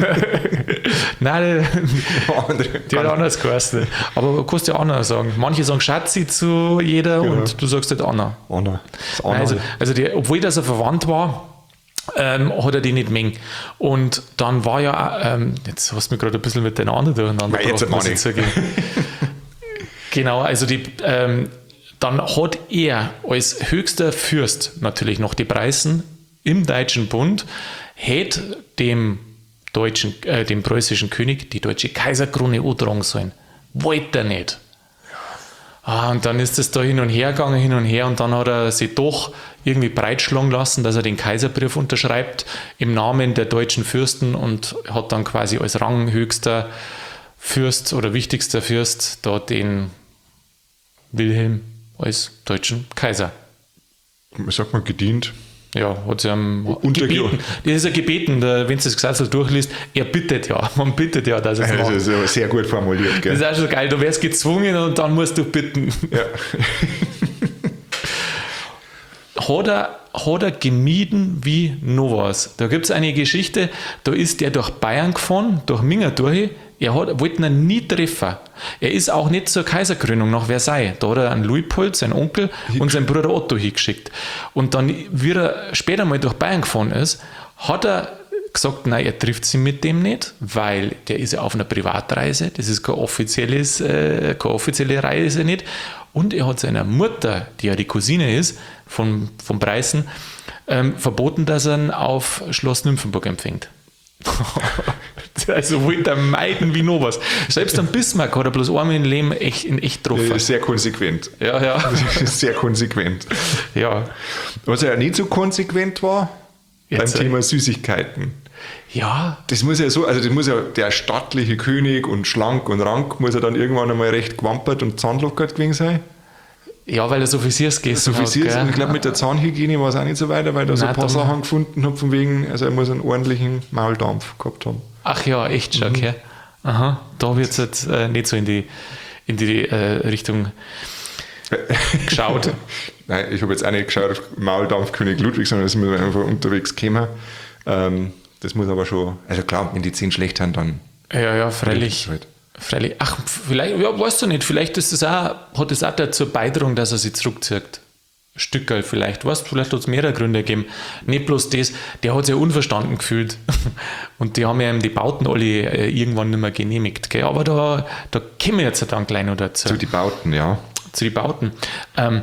Nein, Andere die hat anders geheißen. Aber du kannst ja Anna sagen. Manche sagen Schatzi zu jeder, Genau. und du sagst halt Anna. Anna. Das Anna. Nein, also, also die, obwohl das er verwandt war, ähm, hat er die nicht mengen. Und dann war ja auch, ähm, jetzt hast du mich gerade ein bisschen mit den anderen durcheinander Nein, jetzt gebracht, muss hat ich zugeben. Genau, also die, ähm, dann hat er als höchster Fürst natürlich noch die Preußen im Deutschen Bund, hätte dem deutschen, äh, dem preußischen König die deutsche Kaiserkrone antragen sollen. Wollte er nicht. Ah, und dann ist es da hin und her gegangen, hin und her, und dann hat er sich doch irgendwie breitschlagen lassen, dass er den Kaiserbrief unterschreibt im Namen der deutschen Fürsten, und hat dann quasi als ranghöchster Fürst oder wichtigster Fürst da den Wilhelm als deutschen Kaiser. Sagt man gedient? Ja, hat sie am Unter- gebeten. Das ist ja gebeten, der, wenn du das Gesetz durchliest, er bittet ja, man bittet ja, dass er es Das macht. ist aber sehr gut formuliert, Das gell? ist auch schon geil, du wärst gezwungen und dann musst du bitten. Ja. Hat er, hat er gemieden wie noch was. Da gibt es eine Geschichte, da ist der durch Bayern gefahren, durch Minger durch. Er hat, wollte ihn nie treffen. Er ist auch nicht zur Kaiserkrönung nach Versailles. Da hat er einen Luitpold, seinen Onkel, und seinen Bruder Otto hingeschickt. Und dann, wie er später mal durch Bayern gefahren ist, hat er gesagt, nein, er trifft sie mit dem nicht, weil der ist ja auf einer Privatreise. Das ist keine, offizielles, äh, keine offizielle Reise nicht. Und er hat seiner Mutter, die ja die Cousine ist, von, von Preußen, ähm, verboten, dass er ihn auf Schloss Nymphenburg empfängt. Also wollte er meiden wie noch was. Selbst am Bismarck hat er bloß einmal im Leben echt, in echt getroffen. Ja, sehr konsequent. Ja, ja. Sehr konsequent. Ja. Was ja nicht so konsequent war, Jetzt, beim Thema Süßigkeiten. Ja, Das muss ja so, also das muss ja der stattliche König und schlank und rank, muss ja dann irgendwann einmal recht gewampert und zahnlockert gewesen sein. ja, weil er so viel Siers gegessen So viel hat. Sirs, gell? und ich glaube, mit der Zahnhygiene war es auch nicht so weiter, weil da so ein Nein, paar da- Sachen gefunden habe, von wegen, also er muss einen ordentlichen Mauldampf gehabt haben. Ach ja, echt schon, okay. Aha, da wird es jetzt äh, nicht so in die, in die äh, Richtung geschaut. Nein, ich habe jetzt auch nicht geschaut auf Mauldampf König Ludwig, sondern das muss einfach unterwegs kommen. Ähm, das muss aber schon, also klar, wenn die zehn schlecht haben, dann Ja, ja, freilich. Halt. Freilich. Ach, vielleicht, ja, weißt du nicht, vielleicht ist das auch, hat das auch dazu beigetragen, dass er sich zurückzieht. Stückerl vielleicht, weißt, vielleicht hat es mehrere Gründe gegeben. Nicht bloß das, der hat sich ja unverstanden gefühlt. Und die haben ja ihm die Bauten alle äh, irgendwann nicht mehr genehmigt. Gell? Aber da, da kommen wir jetzt dann gleich noch dazu. Zu die Bauten, ja. Zu den Bauten. Ähm,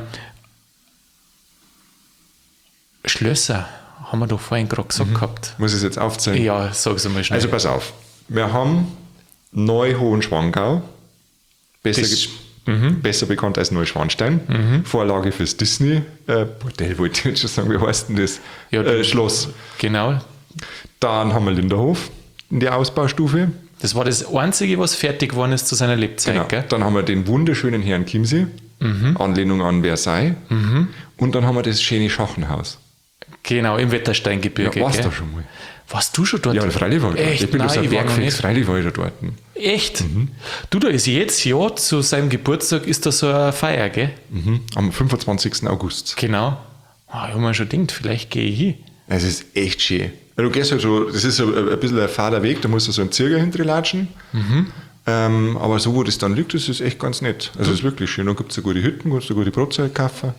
Schlösser haben wir doch vorhin gerade gesagt mhm. gehabt. Muss ich es jetzt aufzählen? Ja, sag es mal schnell. Also pass auf. Wir haben Neu-Hohenschwangau. Besser, Das- ge- Mhm. besser bekannt als Neuschwanstein. Vorlage fürs Disney-Bordell, wollte ich jetzt schon sagen. Wie heißt denn das? Ja, äh, die- Schloss. Genau. Dann haben wir Linderhof in der Ausbaustufe. Das war das Einzige, was fertig geworden ist zu seiner Lebzeit. Genau. Gell? Dann haben wir den wunderschönen Herrn Chiemsee, Anlehnung an Versailles. Und dann haben wir das schöne Schachenhaus. Genau, im Wettersteingebirge. Ja, warst gell? du schon mal? Warst du schon dort? Ja, freilich war ich dort. Echt? Ich bin Nein, bloß ein ich war noch Bergfix, nicht. freilich war ich da dort. Echt? Du, da ist jetzt, ja, zu seinem Geburtstag ist da so eine Feier, gell? Mhm. Am fünfundzwanzigsten August. Genau. Ah, ich habe mir schon gedacht, vielleicht gehe ich hin. Es ist echt schön. Du gehst halt so, das ist so ein ein bisschen ein fader Weg, da musst du so einen Zirger hinterlatschen. Mhm. Ähm, aber so, wo das dann liegt, das ist echt ganz nett. Also es ist wirklich schön. Dann gibt es so gute Hütten, kannst du gute Brotzeit kaufen.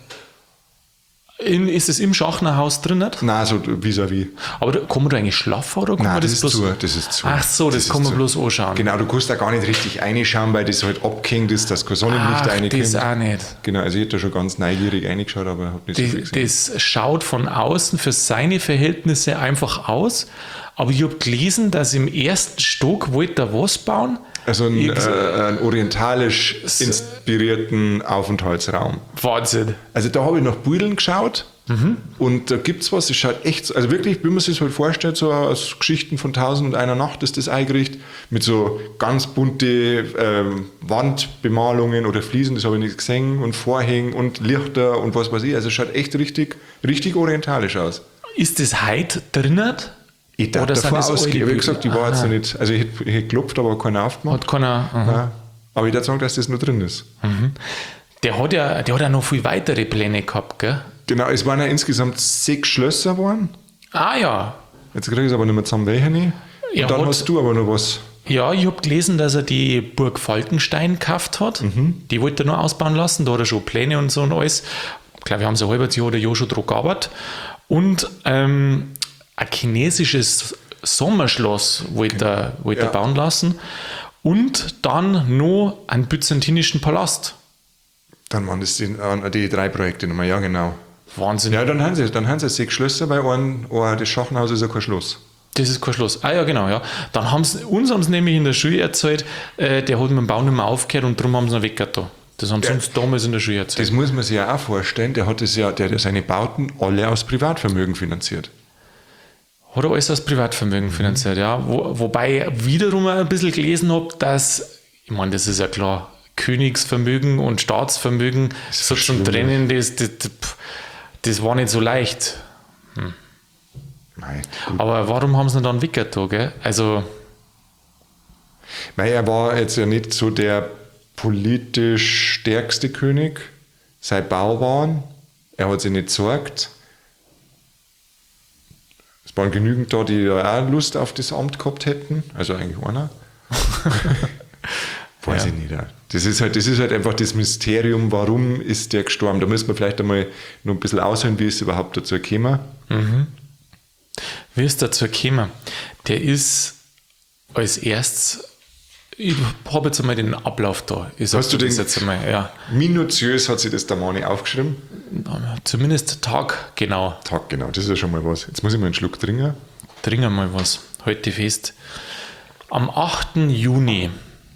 In, ist es im Schachnerhaus drin? Nicht? Nein, so vis-à-vis. Aber da, kann man da eigentlich schlafen oder kann Nein, man das, das, ist bloß... zu, das ist zu. Ach so, das, ist kann man zu. bloß anschauen. Genau, du kannst da gar nicht richtig reinschauen, weil das halt abgehängt ist, dass kein Sonnenlicht Ach, reinkommt. das auch nicht. Genau, also ich hätte da schon ganz neugierig reingeschaut, aber habe nicht so viel Das, gesehen. das schaut von außen für seine Verhältnisse einfach aus. Aber ich habe gelesen, dass im ersten Stock wollte er was bauen. Also einen, Irgend- äh, einen orientalisch inspirierten Aufenthaltsraum. Wahnsinn. Also da habe ich nach Beuteln geschaut und da gibt es was, es schaut echt, so- also wirklich, wie man sich das halt vorstellt, so aus Geschichten von Tausend und einer Nacht ist das eingerichtet, mit so ganz bunte ähm, Wandbemalungen oder Fliesen, das habe ich nicht gesehen, und Vorhängen und Lichter und was weiß ich, also es schaut echt richtig, richtig orientalisch aus. Ist das heute drinnen? Ich darf Oder sind davon das alte ausgehen, wie gesagt, ich war jetzt Aha. noch nicht, also ich hätte, ich hätte geklopft, aber keiner aufgemacht. Hat keiner... aha. Ja. Aber ich würde sagen, dass das noch drin ist. Der hat ja, der hat ja noch viel weitere Pläne gehabt, gell? Genau, es waren ja insgesamt sechs Schlösser geworden. Ah ja. Jetzt kriege ich es aber nicht mehr zusammen, welche nicht. Und Er dann hat- hast du aber noch was. Ja, ich habe gelesen, dass er die Burg Falkenstein gekauft hat. Die wollte er noch ausbauen lassen. Da hat er schon Pläne und so und alles. Ich glaube, wir haben so ein halbes Jahr oder Jahr schon dran gearbeitet. Und ähm, ein chinesisches Sommerschloss wollte er, wollte Ja. er bauen lassen. Und dann noch einen byzantinischen Palast. Dann waren das die, äh, die drei Projekte nochmal, ja genau. Wahnsinn. Ja, dann haben sie, dann haben sie sechs Schlösser, weil ein, ein, das Schachenhaus ist ja kein Schloss. Das ist kein Schloss. Ah ja, genau, ja. Dann haben sie, uns haben sie nämlich in der Schule erzählt, äh, der hat mit dem Bau nicht mehr aufgehört und darum haben sie ihn weggetan. Das haben sie Ja. uns damals in der Schule erzählt. Das muss man sich ja auch vorstellen, der hat das ja, der hat ja seine Bauten alle aus Privatvermögen finanziert. Hat er alles aus Privatvermögen finanziert, ja. Wo, wobei ich wiederum ein bisschen gelesen habe, dass, ich meine, das ist ja klar, Königsvermögen und Staatsvermögen so zum verschwunden. Trennen, das, das, das war nicht so leicht. Nein. Aber warum haben sie ihn dann weggetan, gell? Also, Weil er war jetzt ja nicht so der politisch stärkste König. Sein Bauwahn, er hat sich nicht gesorgt. Es waren genügend da, die ja auch Lust auf das Amt gehabt hätten. Also eigentlich einer. Weiß Ja. ich nicht. auch. Das ist, halt, das ist halt einfach das Mysterium, warum ist der gestorben. Da müssen wir vielleicht einmal noch ein bisschen aushören, wie es überhaupt dazu gekommen. wie ist dazu gekommen? Der ist als erstes, ich habe jetzt einmal den Ablauf da. Ich sag Hast du dir das den- jetzt einmal, ja. Minutiös hat sich das der Mani aufgeschrieben. Zumindest Tag genau. Tag, genau, das ist ja schon mal was. Jetzt muss ich mal einen Schluck trinken. Trinken mal was. Heute fest. Am achten Juni,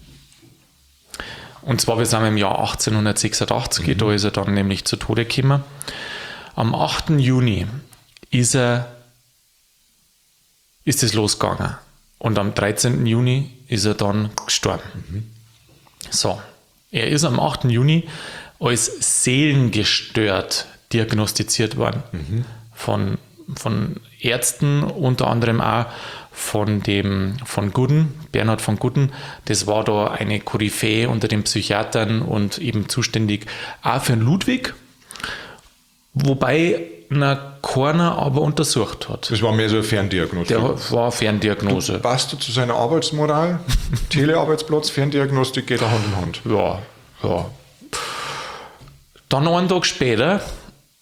und zwar wir sind im Jahr achtzehnhundertsechsundachtzig, da ist er dann nämlich zu Tode gekommen. Am achten Juni ist er ist es losgegangen. Und am dreizehnten Juni ist er dann gestorben. So, er ist am achten Juni als seelengestört diagnostiziert worden. Von, von Ärzten, unter anderem auch von dem von Gudden, Bernhard von Gudden. Das war da eine Koryphäe unter den Psychiatern und eben zuständig auch für den Ludwig. Wobei na keiner aber untersucht hat. Das war mehr so eine Ferndiagnostik. Der war Ferndiagnose. Passt du zu seiner Arbeitsmoral? Telearbeitsplatz, Ferndiagnostik geht da Hand in Hand. Ja, ja. Dann einen Tag später,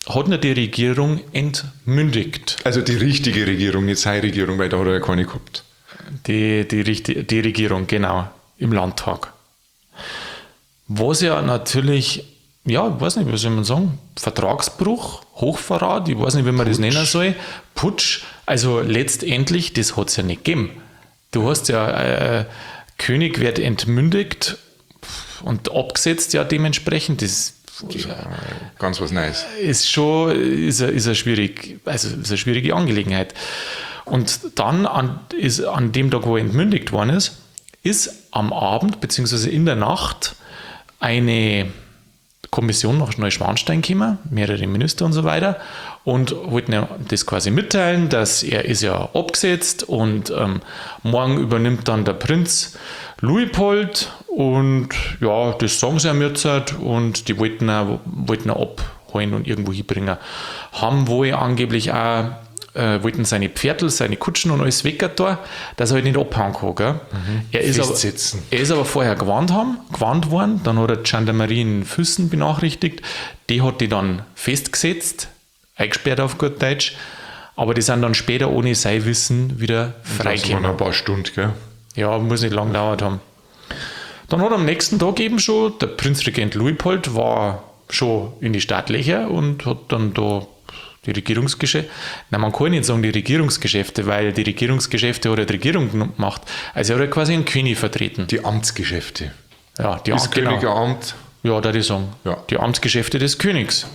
hat er die Regierung entmündigt. Also die richtige Regierung, nicht seine Regierung, weil da hat er ja keine gehabt. Die, die, die, die Regierung, genau, im Landtag. Was ja natürlich, ja, ich weiß nicht, was soll man sagen, Vertragsbruch, Hochverrat, ich weiß nicht, wie man Putsch. das nennen soll, Putsch, also letztendlich, das hat es ja nicht gegeben. Du hast ja, äh, König wird entmündigt und abgesetzt ja dementsprechend, das Ja, ganz was Neues. Ist schon ist eine, ist eine, schwierig, also ist eine schwierige Angelegenheit. Und dann an, ist an dem Tag, wo er entmündigt worden ist, ist am Abend bzw. in der Nacht eine Kommission nach Neuschwanstein gekommen, mehrere Minister und so weiter, und wollten ja das quasi mitteilen, dass er ist ja abgesetzt und ähm, morgen übernimmt dann der Prinz Luitpold und ja, das sagen sie ihm jetzt halt und die wollten ihn, wollten ihn abholen und irgendwo hinbringen. Haben wohl angeblich auch, äh, wollten seine Pferdl, seine Kutschen und alles weggert da, dass er halt nicht abhauen kann. Gell? Mhm. Er, ist aber, er ist aber vorher gewarnt, haben, gewarnt worden, dann hat er die Gendarmerie in Füssen benachrichtigt, die hat die dann festgesetzt, eingesperrt auf gut Deutsch, aber die sind dann später ohne sein Wissen wieder freigekommen. Das waren ein paar Stunden, gell? Ja, muss nicht lang gedauert haben. Dann hat am nächsten Tag eben schon, der Prinzregent Luitpold war schon in die Startlöcher und hat dann da die Regierungsgeschäfte, nein, man kann nicht sagen die Regierungsgeschäfte, weil die Regierungsgeschäfte hat ja die Regierung gemacht. Also er hat quasi einen König vertreten. Die Amtsgeschäfte. Ja, die das Am- genau. Königeramt. Ja, da ich sagen. Ja. Die Amtsgeschäfte des Königs.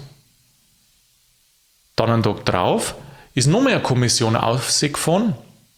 Dann einen Tag drauf ist noch mehr eine Kommission auf sich gefahren.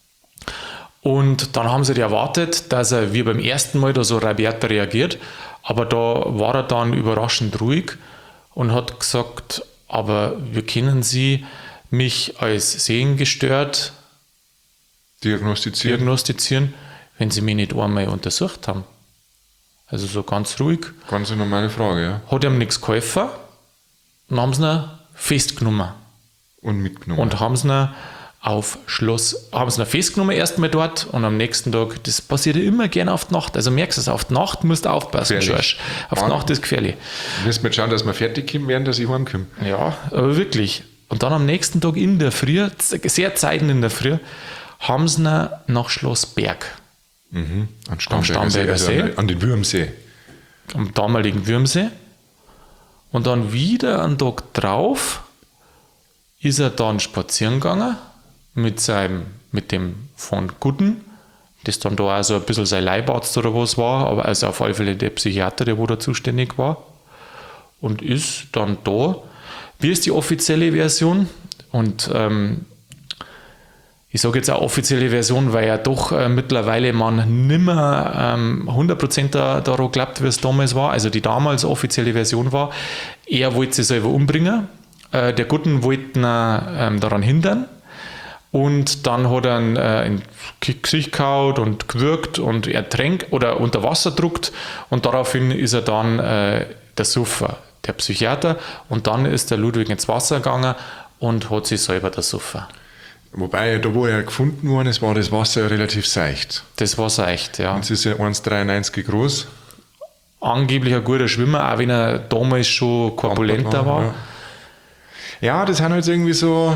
Und dann haben sie erwartet, dass er wie beim ersten Mal da so rabiat reagiert, aber da war er dann überraschend ruhig und hat gesagt, aber wie können Sie mich als sehengestört diagnostizieren. diagnostizieren, wenn Sie mich nicht einmal untersucht haben? Also so ganz ruhig. Ganz eine normale Frage, ja. Hat ihm nichts geholfen, dann haben sie ihn festgenommen. Und mitgenommen. Und haben sie ihn auf Schloss, haben sie ihn festgenommen erstmal dort und am nächsten Tag, das passiert ja immer gerne auf die Nacht, also merkst du es, auf die Nacht musst du aufpassen, George. Auf die Nacht ist gefährlich. Wir müssen jetzt schauen, dass wir fertig kommen, während dass ich heimkomme. Ja, aber wirklich. Und dann am nächsten Tag in der Früh, sehr zeiten in der Früh, haben sie ihn nach Schloss Berg. Mhm. An Am Starnberger See. Also an, an den Würmsee. Am damaligen Würmsee. Und dann wieder einen Tag drauf ist er dann spazieren gegangen mit seinem, mit dem von Gutten, das dann da also ein bisschen sein Leibarzt oder was war, aber also auf alle Fälle der Psychiater, der wo da zuständig war, und ist dann da, wie ist die offizielle Version? Und ähm, ich sage jetzt auch offizielle Version, weil ja doch äh, mittlerweile man nimmer ähm, hundert Prozent da, daran glaubt, wie es damals war, also die damals offizielle Version war, er wollte sich selber umbringen, äh, der Gutten wollte ihn äh, daran hindern. Und dann hat er ihn äh, ins Gesicht gehauen und gewürgt und ertränkt oder unter Wasser druckt und daraufhin ist er dann äh, der Suffer, der Psychiater, und dann ist der Ludwig ins Wasser gegangen und hat sich selber der Suffer. Wobei, da wo er gefunden worden ist, war das Wasser ja relativ seicht. Das war seicht, ja. Und es ist ja eins Komma dreiundneunzig groß. Angeblich ein guter Schwimmer, auch wenn er damals schon korpulenter war. Ja. ja, das sind halt irgendwie so,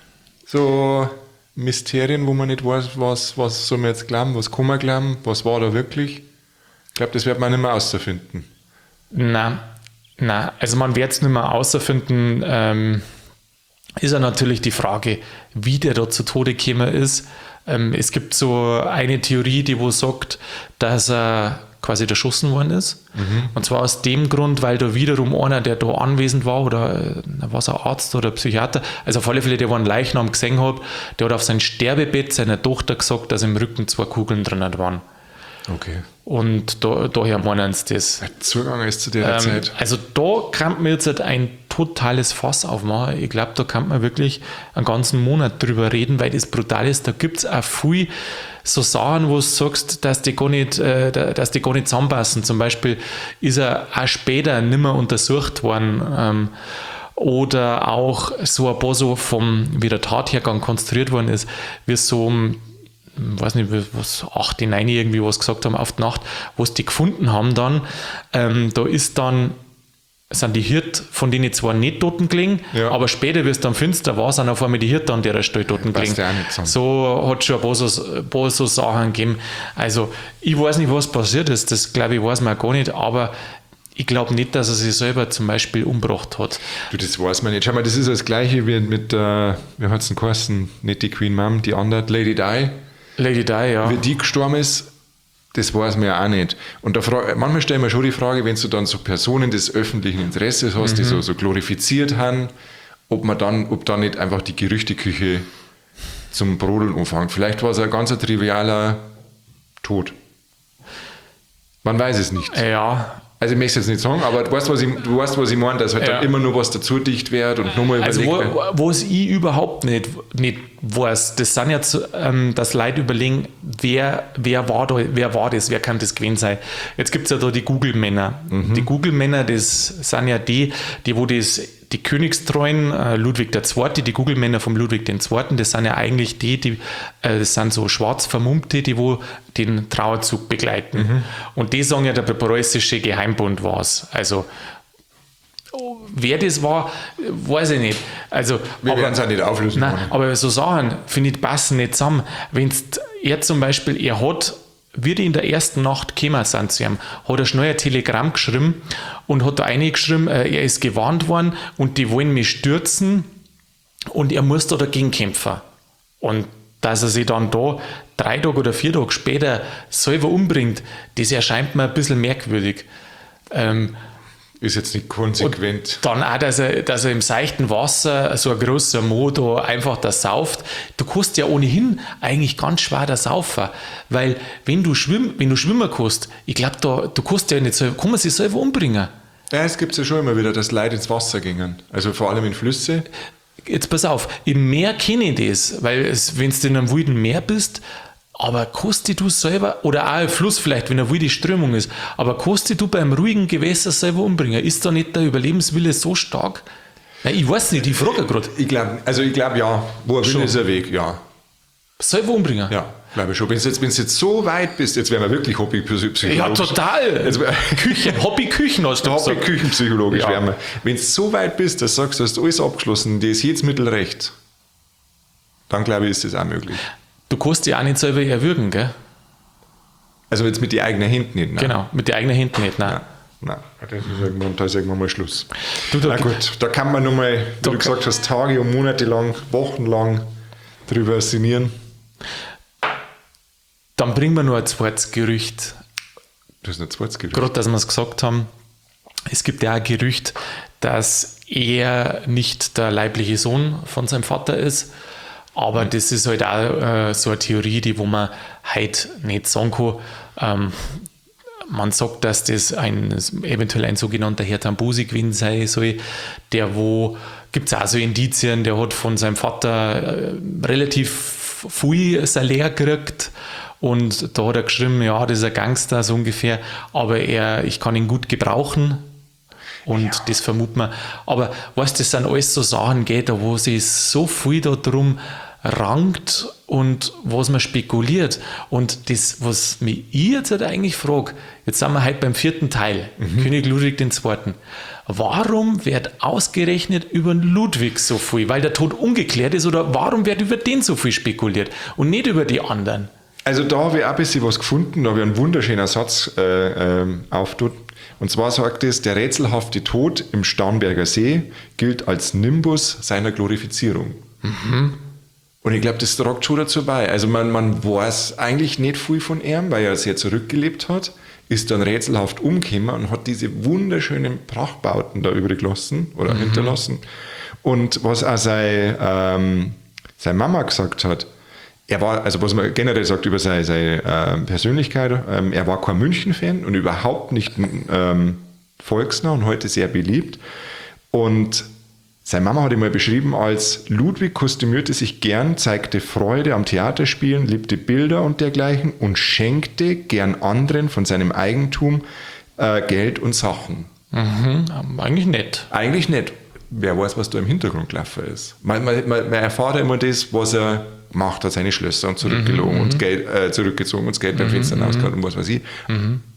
so Mysterien, wo man nicht weiß, was, was soll man jetzt glauben, was kann man glauben, was war da wirklich. Ich glaube, das wird man nicht mehr außerfinden. Nein, nein, also man wird es nicht mehr außerfinden. Ähm, ist ja natürlich die Frage, wie der da zu Tode gekommen ist. Ähm, es gibt so eine Theorie, die wo sagt, dass er quasi erschossen worden ist. Mhm. Und zwar aus dem Grund, weil da wiederum einer, der da anwesend war, oder war es ein Arzt oder ein Psychiater, also auf alle Fälle, der einen Leichnam gesehen hat, der hat auf sein Sterbebett seiner Tochter gesagt, dass im Rücken zwei Kugeln drin waren. Okay. Und da, daher meinen sie das. Zugang ist zu der ähm, Zeit. Also da kann man jetzt ein totales Fass aufmachen. Ich glaube, da kann man wirklich einen ganzen Monat drüber reden, weil das brutal ist. Da gibt es auch viel so Sachen, wo du sagst, dass die gar nicht, äh, dass die gar nicht zusammenpassen. Zum Beispiel ist er auch später nicht mehr untersucht worden. Ähm, oder auch so ein paar so vom, wie der Tathergang konstruiert worden ist, wie so ich weiß nicht, was, acht, neun irgendwie was gesagt haben auf die Nacht, was die gefunden haben dann, ähm, da ist dann sind die Hirte von denen zwar nicht toten gelegen, Ja. aber später, wie es dann finster war, sind auf einmal die Hirte an der Stelle toten Passt gelegen. ja auch nicht zusammen. So hat es schon ein paar so, ein paar so Sachen gegeben. Also, ich weiß nicht, was passiert ist, das glaube ich, weiß man auch gar nicht, aber ich glaube nicht, dass er sich selber zum Beispiel umgebracht hat. Du, das weiß man nicht. Schau mal, das ist das Gleiche wie mit, äh, wie hat es denn geheißen? Nicht die Queen Mom, die andere, Lady Di. Lady Di, ja. Wie die gestorben ist, das weiß man ja auch nicht. Und da frage, manchmal stellen wir schon die Frage, wenn du dann so Personen des öffentlichen Interesses hast, Mhm. die so, so glorifiziert haben, ob man dann, ob dann nicht einfach die Gerüchteküche zum Brodeln anfängt. Vielleicht war es ein ganz ein trivialer Tod. Man weiß es nicht. Ja, Also ich möchte es jetzt nicht sagen, aber du weißt, was ich, du weißt, was ich meine, dass halt Ja. dann immer nur was dazu dicht wird und nochmal also überlegt wo, wird. was ich überhaupt nicht, nicht weiß, das sind jetzt, ähm, dass Leute überlegen, wer, wer, war da, wer war das, wer kann das gewesen sein. Jetzt gibt es ja da die Google-Männer. Die Google-Männer, das sind ja die, die wo das, die Königstreuen, äh, Ludwig der Zweite, die Google-Männer vom Ludwig der Zweite, das sind ja eigentlich die, die äh, das sind so schwarz Vermummte, die wo den Trauerzug begleiten. Und die sagen ja, der preußische Geheimbund war es. Also wer das war, weiß ich nicht. Also, Wir werden es auch nicht auflösen Nein, können. aber so Sachen, finde ich, passen nicht zusammen. Wenn er zum Beispiel, er hat, wie die in der ersten Nacht gekommen sind zu ihm, hat er schnell ein Telegramm geschrieben und hat da reingeschrieben, äh, er ist gewarnt worden und die wollen mich stürzen und er muss da dagegen kämpfen. Und dass er sich dann da drei Tage oder vier Tage später selber umbringt, das erscheint mir ein bisschen merkwürdig. Ähm, Ist jetzt nicht konsequent. dann auch, dass er, dass er im seichten Wasser so ein großer Mo da einfach da sauft. Du kannst ja ohnehin eigentlich ganz schwer da saufen, weil wenn du, schwimm, wenn du schwimmen kannst, ich glaube, da, du kannst ja nicht selber, kann man sich selber umbringen. Ja, es gibt ja schon immer wieder, dass Leute ins Wasser gingen. Also vor allem in Flüsse. Jetzt pass auf, im Meer kenne ich das, weil es, wenn du in einem wilden Meer bist, aber kannst du selber, oder auch im Fluss vielleicht, wenn eine wilde Strömung ist, aber kannst du beim ruhigen Gewässer selber umbringen? Ist da nicht der Überlebenswille so stark? Nein, ich weiß nicht, ich frage gerade. Ich glaube, also ich glaube ja, wo er will, Schon. ist er Weg, ja. Selber umbringen? Ja, glaube ich schon. Wenn du jetzt, wenn's jetzt so weit bist, jetzt wären wir wirklich Hobby-Psychologisch. Ja, total. Jetzt wär- Küchen, Hobby-Küchen hast du gesagt. Hobby-Küchenpsychologisch Ja. wären wir. Wenn du so weit bist, dass du sagst, du hast alles abgeschlossen, dir ist jedes Mittel recht, dann glaube ich, ist das auch möglich. Du kannst dich auch nicht selber erwürgen, gell? Also jetzt mit den eigenen Händen nicht. Nein. Genau, mit den eigenen Händen nicht. Nein. Nein, das ist irgendwann, da ist irgendwann mal Schluss. Du, da Na gibt- gut, da kann man nur mal, wie Da du kann- gesagt hast, Tage und Monate lang, Wochen lang drüber sinnieren. Dann bringen wir noch ein zweites Gerücht. Das ist ein zweites Gerücht. Gerade, dass wir es gesagt haben, es gibt ja auch ein Gerücht, dass er nicht der leibliche Sohn von seinem Vater ist. Aber das ist halt auch äh, so eine Theorie, die wo man heute nicht sagen kann. Ähm, man sagt, dass das ein, eventuell ein sogenannter Herr Tambusi gewesen sein soll, der wo, gibt es auch so Indizien, der hat von seinem Vater äh, relativ viel Salär gekriegt und da hat er geschrieben, ja, das ist ein Gangster, so ungefähr, aber er, ich kann ihn gut gebrauchen. Und das vermutet man. Aber weißt du, das sind alles so Sachen, gell, da wo sich so viel darum rankt und was man spekuliert. Und das, was mich ich jetzt halt eigentlich frage, jetzt sind wir heute beim vierten Teil, König Ludwig der Zweite. Warum wird ausgerechnet über den Ludwig so viel? Weil der Tod ungeklärt ist, oder warum wird über den so viel spekuliert und nicht über die anderen? Also da habe ich auch ein bisschen was gefunden, da habe ich einen wunderschönen Satz äh, ähm, auftut. Und zwar sagt es, der rätselhafte Tod im Starnberger See gilt als Nimbus seiner Glorifizierung. Und ich glaube, das tragt schon dazu bei. Also man, man weiß eigentlich nicht viel von ihm, weil er sehr zurückgelebt hat, ist dann rätselhaft umgekommen und hat diese wunderschönen Prachtbauten da übrig gelassen oder Mhm. hinterlassen. Und was auch seine, ähm, seine Mama gesagt hat, er war, also was man generell sagt über seine, seine äh, Persönlichkeit, ähm, er war kein München-Fan und überhaupt nicht ähm, volksnah und heute sehr beliebt. Und seine Mama hat ihn mal beschrieben als Ludwig kostümierte sich gern, zeigte Freude am Theaterspielen, liebte Bilder und dergleichen und schenkte gern anderen von seinem Eigentum äh, Geld und Sachen. Mhm, eigentlich nicht. Eigentlich nicht. Wer weiß, was da im Hintergrund gelaufen ist. Man, man, man, man erfährt ja immer das, was er gemacht hat, seine Schlösser und zurückgelogen und Geld, äh, zurückgezogen und das Geld beim Fenster rausgehauen und was weiß ich.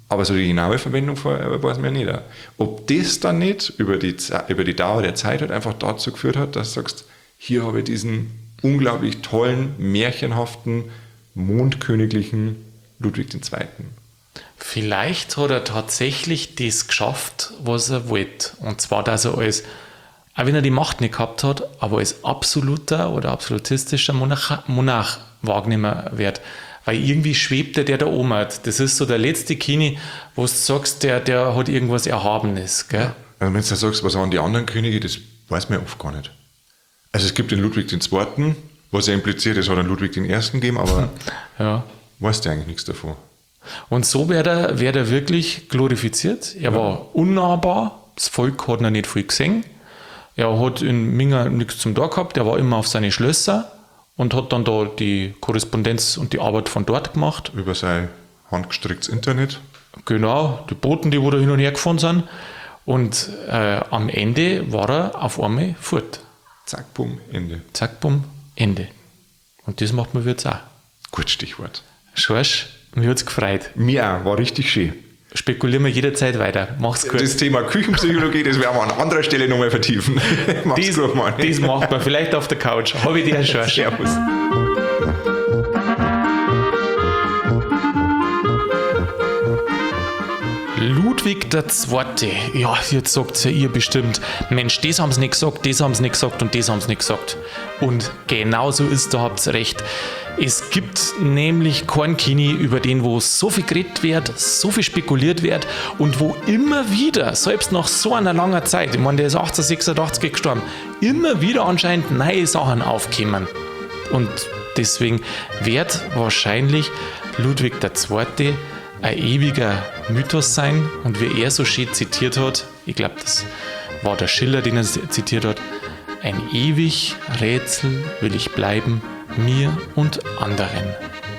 Aber so die genaue Verwendung vorher weiß man ja nicht. Ob das dann nicht über die, über die Dauer der Zeit halt einfach dazu geführt hat, dass du sagst, hier habe ich diesen unglaublich tollen, märchenhaften, mondköniglichen Ludwig der Zweite. Vielleicht hat er tatsächlich das geschafft, was er wollte. Und zwar, dass er als, auch wenn er die Macht nicht gehabt hat, aber als absoluter oder absolutistischer Monarch, Monarch wahrgenommen wird. Weil irgendwie schwebt der, der da oben hat. Das ist so der letzte Kini, wo du sagst, der, der hat irgendwas Erhabenes. Gell? Also wenn du sagst, was waren die anderen Könige, das weiß man ja oft gar nicht. Also es gibt den Ludwig der Zweite, was ja impliziert, es hat einen Ludwig der Erste gegeben, aber ja. weißt du eigentlich nichts davon. Und so wird er, wird er wirklich glorifiziert. Er ja. war unnahbar, das Volk hat ihn nicht viel gesehen. Er hat in Minga nichts zum Tag gehabt, er war immer auf seine Schlösser und hat dann da die Korrespondenz und die Arbeit von dort gemacht. Über sein handgestricktes Internet. Genau, die Boten, die wo da hin und her gefahren sind. Und äh, am Ende war er auf einmal fort. Zack, bumm, Ende. Zack, bumm, Ende. Und das macht man jetzt auch. Gut Stichwort. Schorsch, mir hat es gefreut. Mir auch, war richtig schön. Spekulieren wir jederzeit weiter. Mach's gut. Das Thema Küchenpsychologie, das werden wir an anderer Stelle nochmal vertiefen. Mach's das, gut, Mann. Das macht man vielleicht auf der Couch. Habe ich dir, Schorsch. Servus. Ludwig der Zweite. Ja, jetzt sagt ja ihr bestimmt, Mensch, das haben sie nicht gesagt, das haben sie nicht gesagt und das haben sie nicht gesagt. Und genau so ist, da habt ihr recht. Es gibt nämlich keinen Kini, über den wo so viel geredet wird, so viel spekuliert wird und wo immer wieder, selbst nach so einer langen Zeit, ich meine, der ist achtzehnhundertsechsundachtzig gestorben, immer wieder anscheinend neue Sachen aufkommen. Und deswegen wird wahrscheinlich Ludwig der Zweite ein ewiger Mythos sein und wie er so schön zitiert hat, ich glaube, das war der Schiller, den er zitiert hat, ein ewig Rätsel will ich bleiben, mir und anderen.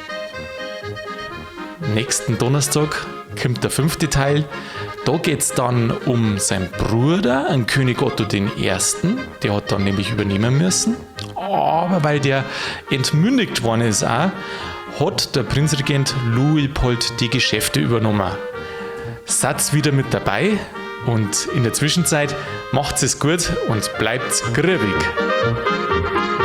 Nächsten Donnerstag kommt der fünfte Teil. Da geht es dann um seinen Bruder, einen König Otto den Ersten. Der hat dann nämlich übernehmen müssen. Aber weil der entmündigt worden ist auch, hat der Prinzregent Luitpold die Geschäfte übernommen. Seid wieder mit dabei und in der Zwischenzeit macht's es gut und bleibt grübig.